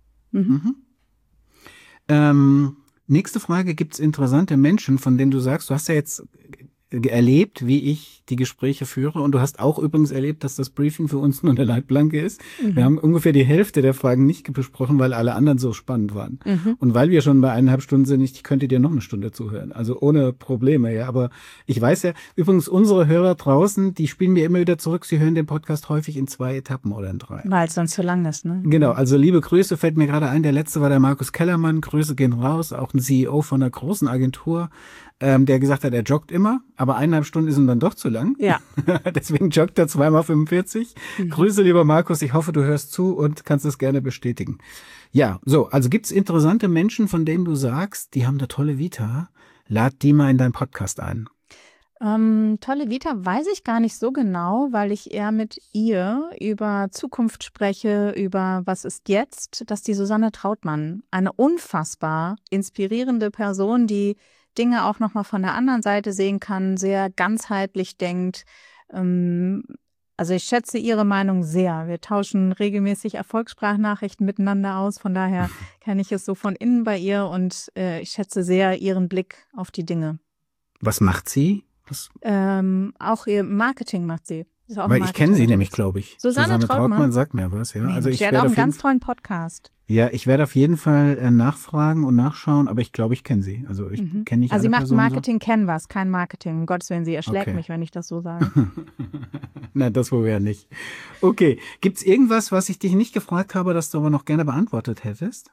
Nächste Frage, gibt es interessante Menschen, von denen du sagst, du hast ja jetzt erlebt, wie ich die Gespräche führe und du hast auch übrigens erlebt, dass das Briefing für uns nur eine Leitplanke ist. Wir haben ungefähr die Hälfte der Fragen nicht besprochen, weil alle anderen so spannend waren. Und weil wir schon bei 1,5 Stunden sind, ich könnte dir noch eine Stunde zuhören. Also ohne Probleme, ja. Aber ich weiß ja, übrigens unsere Hörer draußen, die spielen mir immer wieder zurück, sie hören den Podcast häufig in 2 Etappen oder in 3. Weil es sonst zu lang ist, ne? Genau, also liebe Grüße, fällt mir gerade ein, der letzte war der Markus Kellermann, Grüße gehen raus, auch ein CEO von einer großen Agentur, der gesagt hat, er joggt immer, aber 1,5 Stunden ist ihm dann doch zu lang. Ja. Deswegen joggt er 2x45. Grüße, lieber Markus, ich hoffe, du hörst zu und kannst es gerne bestätigen. Ja, so, also gibt's interessante Menschen, von denen du sagst, die haben eine tolle Vita, lad die mal in deinen Podcast ein. Tolle Vita weiß ich gar nicht so genau, weil ich eher mit ihr über Zukunft spreche, über was ist jetzt, dass die Susanne Trautmann, eine unfassbar inspirierende Person, die Dinge auch nochmal von der anderen Seite sehen kann, sehr ganzheitlich denkt. Also ich schätze ihre Meinung sehr. Wir tauschen regelmäßig Erfolgssprachnachrichten miteinander aus. Von daher kenne ich es so von innen bei ihr und ich schätze sehr ihren Blick auf die Dinge. Was macht sie? Auch ihr Marketing macht sie. Weil ich kenne sie nämlich, glaube ich. Susanne Trautmann sagt mir was, ja. Also sie hat auch einen ganz tollen Podcast. Ja, ich werde auf jeden Fall nachfragen und nachschauen, aber ich glaube, ich kenne sie. Also ich kenne nicht Also sie alle macht Personen Marketing Canvas, kein Marketing. Um Gottes Willen, sie erschlägt mich, wenn ich das so sage. Na, das wohl ja nicht. Okay, gibt's irgendwas, was ich dich nicht gefragt habe, das du aber noch gerne beantwortet hättest?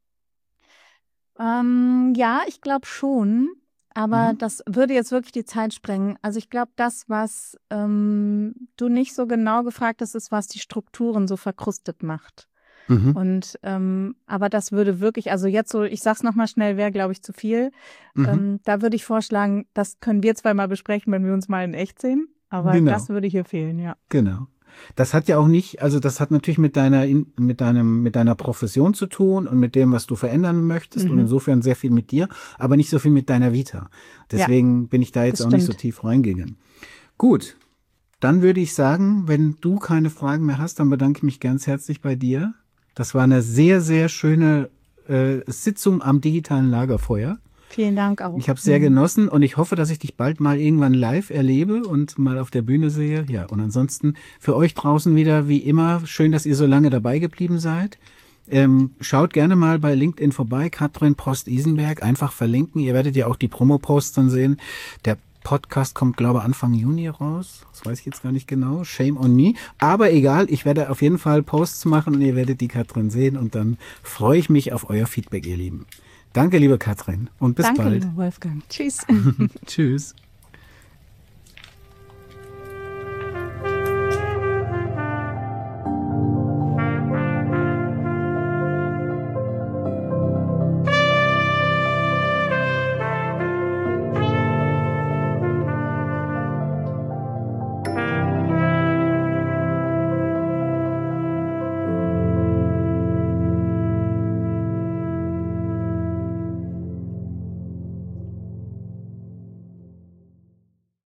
Ja, ich glaube schon. Aber das würde jetzt wirklich die Zeit sprengen. Also ich glaube, das, was du nicht so genau gefragt hast, ist, was die Strukturen so verkrustet macht. Und aber das würde wirklich, also jetzt so, ich sag's nochmal schnell, wäre, glaube ich, zu viel. Da würde ich vorschlagen, das können wir zwar mal besprechen, wenn wir uns mal in echt sehen, aber das würde hier fehlen, ja. Genau. Das hat ja auch nicht, also das hat natürlich mit deiner Profession zu tun und mit dem, was du verändern möchtest und insofern sehr viel mit dir, aber nicht so viel mit deiner Vita. Deswegen bin ich da jetzt auch nicht so tief reingegangen. Gut, dann würde ich sagen, wenn du keine Fragen mehr hast, dann bedanke ich mich ganz herzlich bei dir. Das war eine sehr, sehr schöne Sitzung am digitalen Lagerfeuer. Vielen Dank auch. Ich habe es sehr genossen und ich hoffe, dass ich dich bald mal irgendwann live erlebe und mal auf der Bühne sehe. Ja, und ansonsten für euch draußen wieder wie immer schön, dass ihr so lange dabei geblieben seid. Schaut gerne mal bei LinkedIn vorbei, Katrin Prost-Isenberg, einfach verlinken. Ihr werdet ja auch die Promo-Posts dann sehen. Der Podcast kommt, glaube ich, Anfang Juni raus. Das weiß ich jetzt gar nicht genau. Shame on me. Aber egal, ich werde auf jeden Fall Posts machen und ihr werdet die Katrin sehen und dann freue ich mich auf euer Feedback, ihr Lieben. Danke, liebe Katrin, und bis bald. Danke, Wolfgang. Tschüss. Tschüss.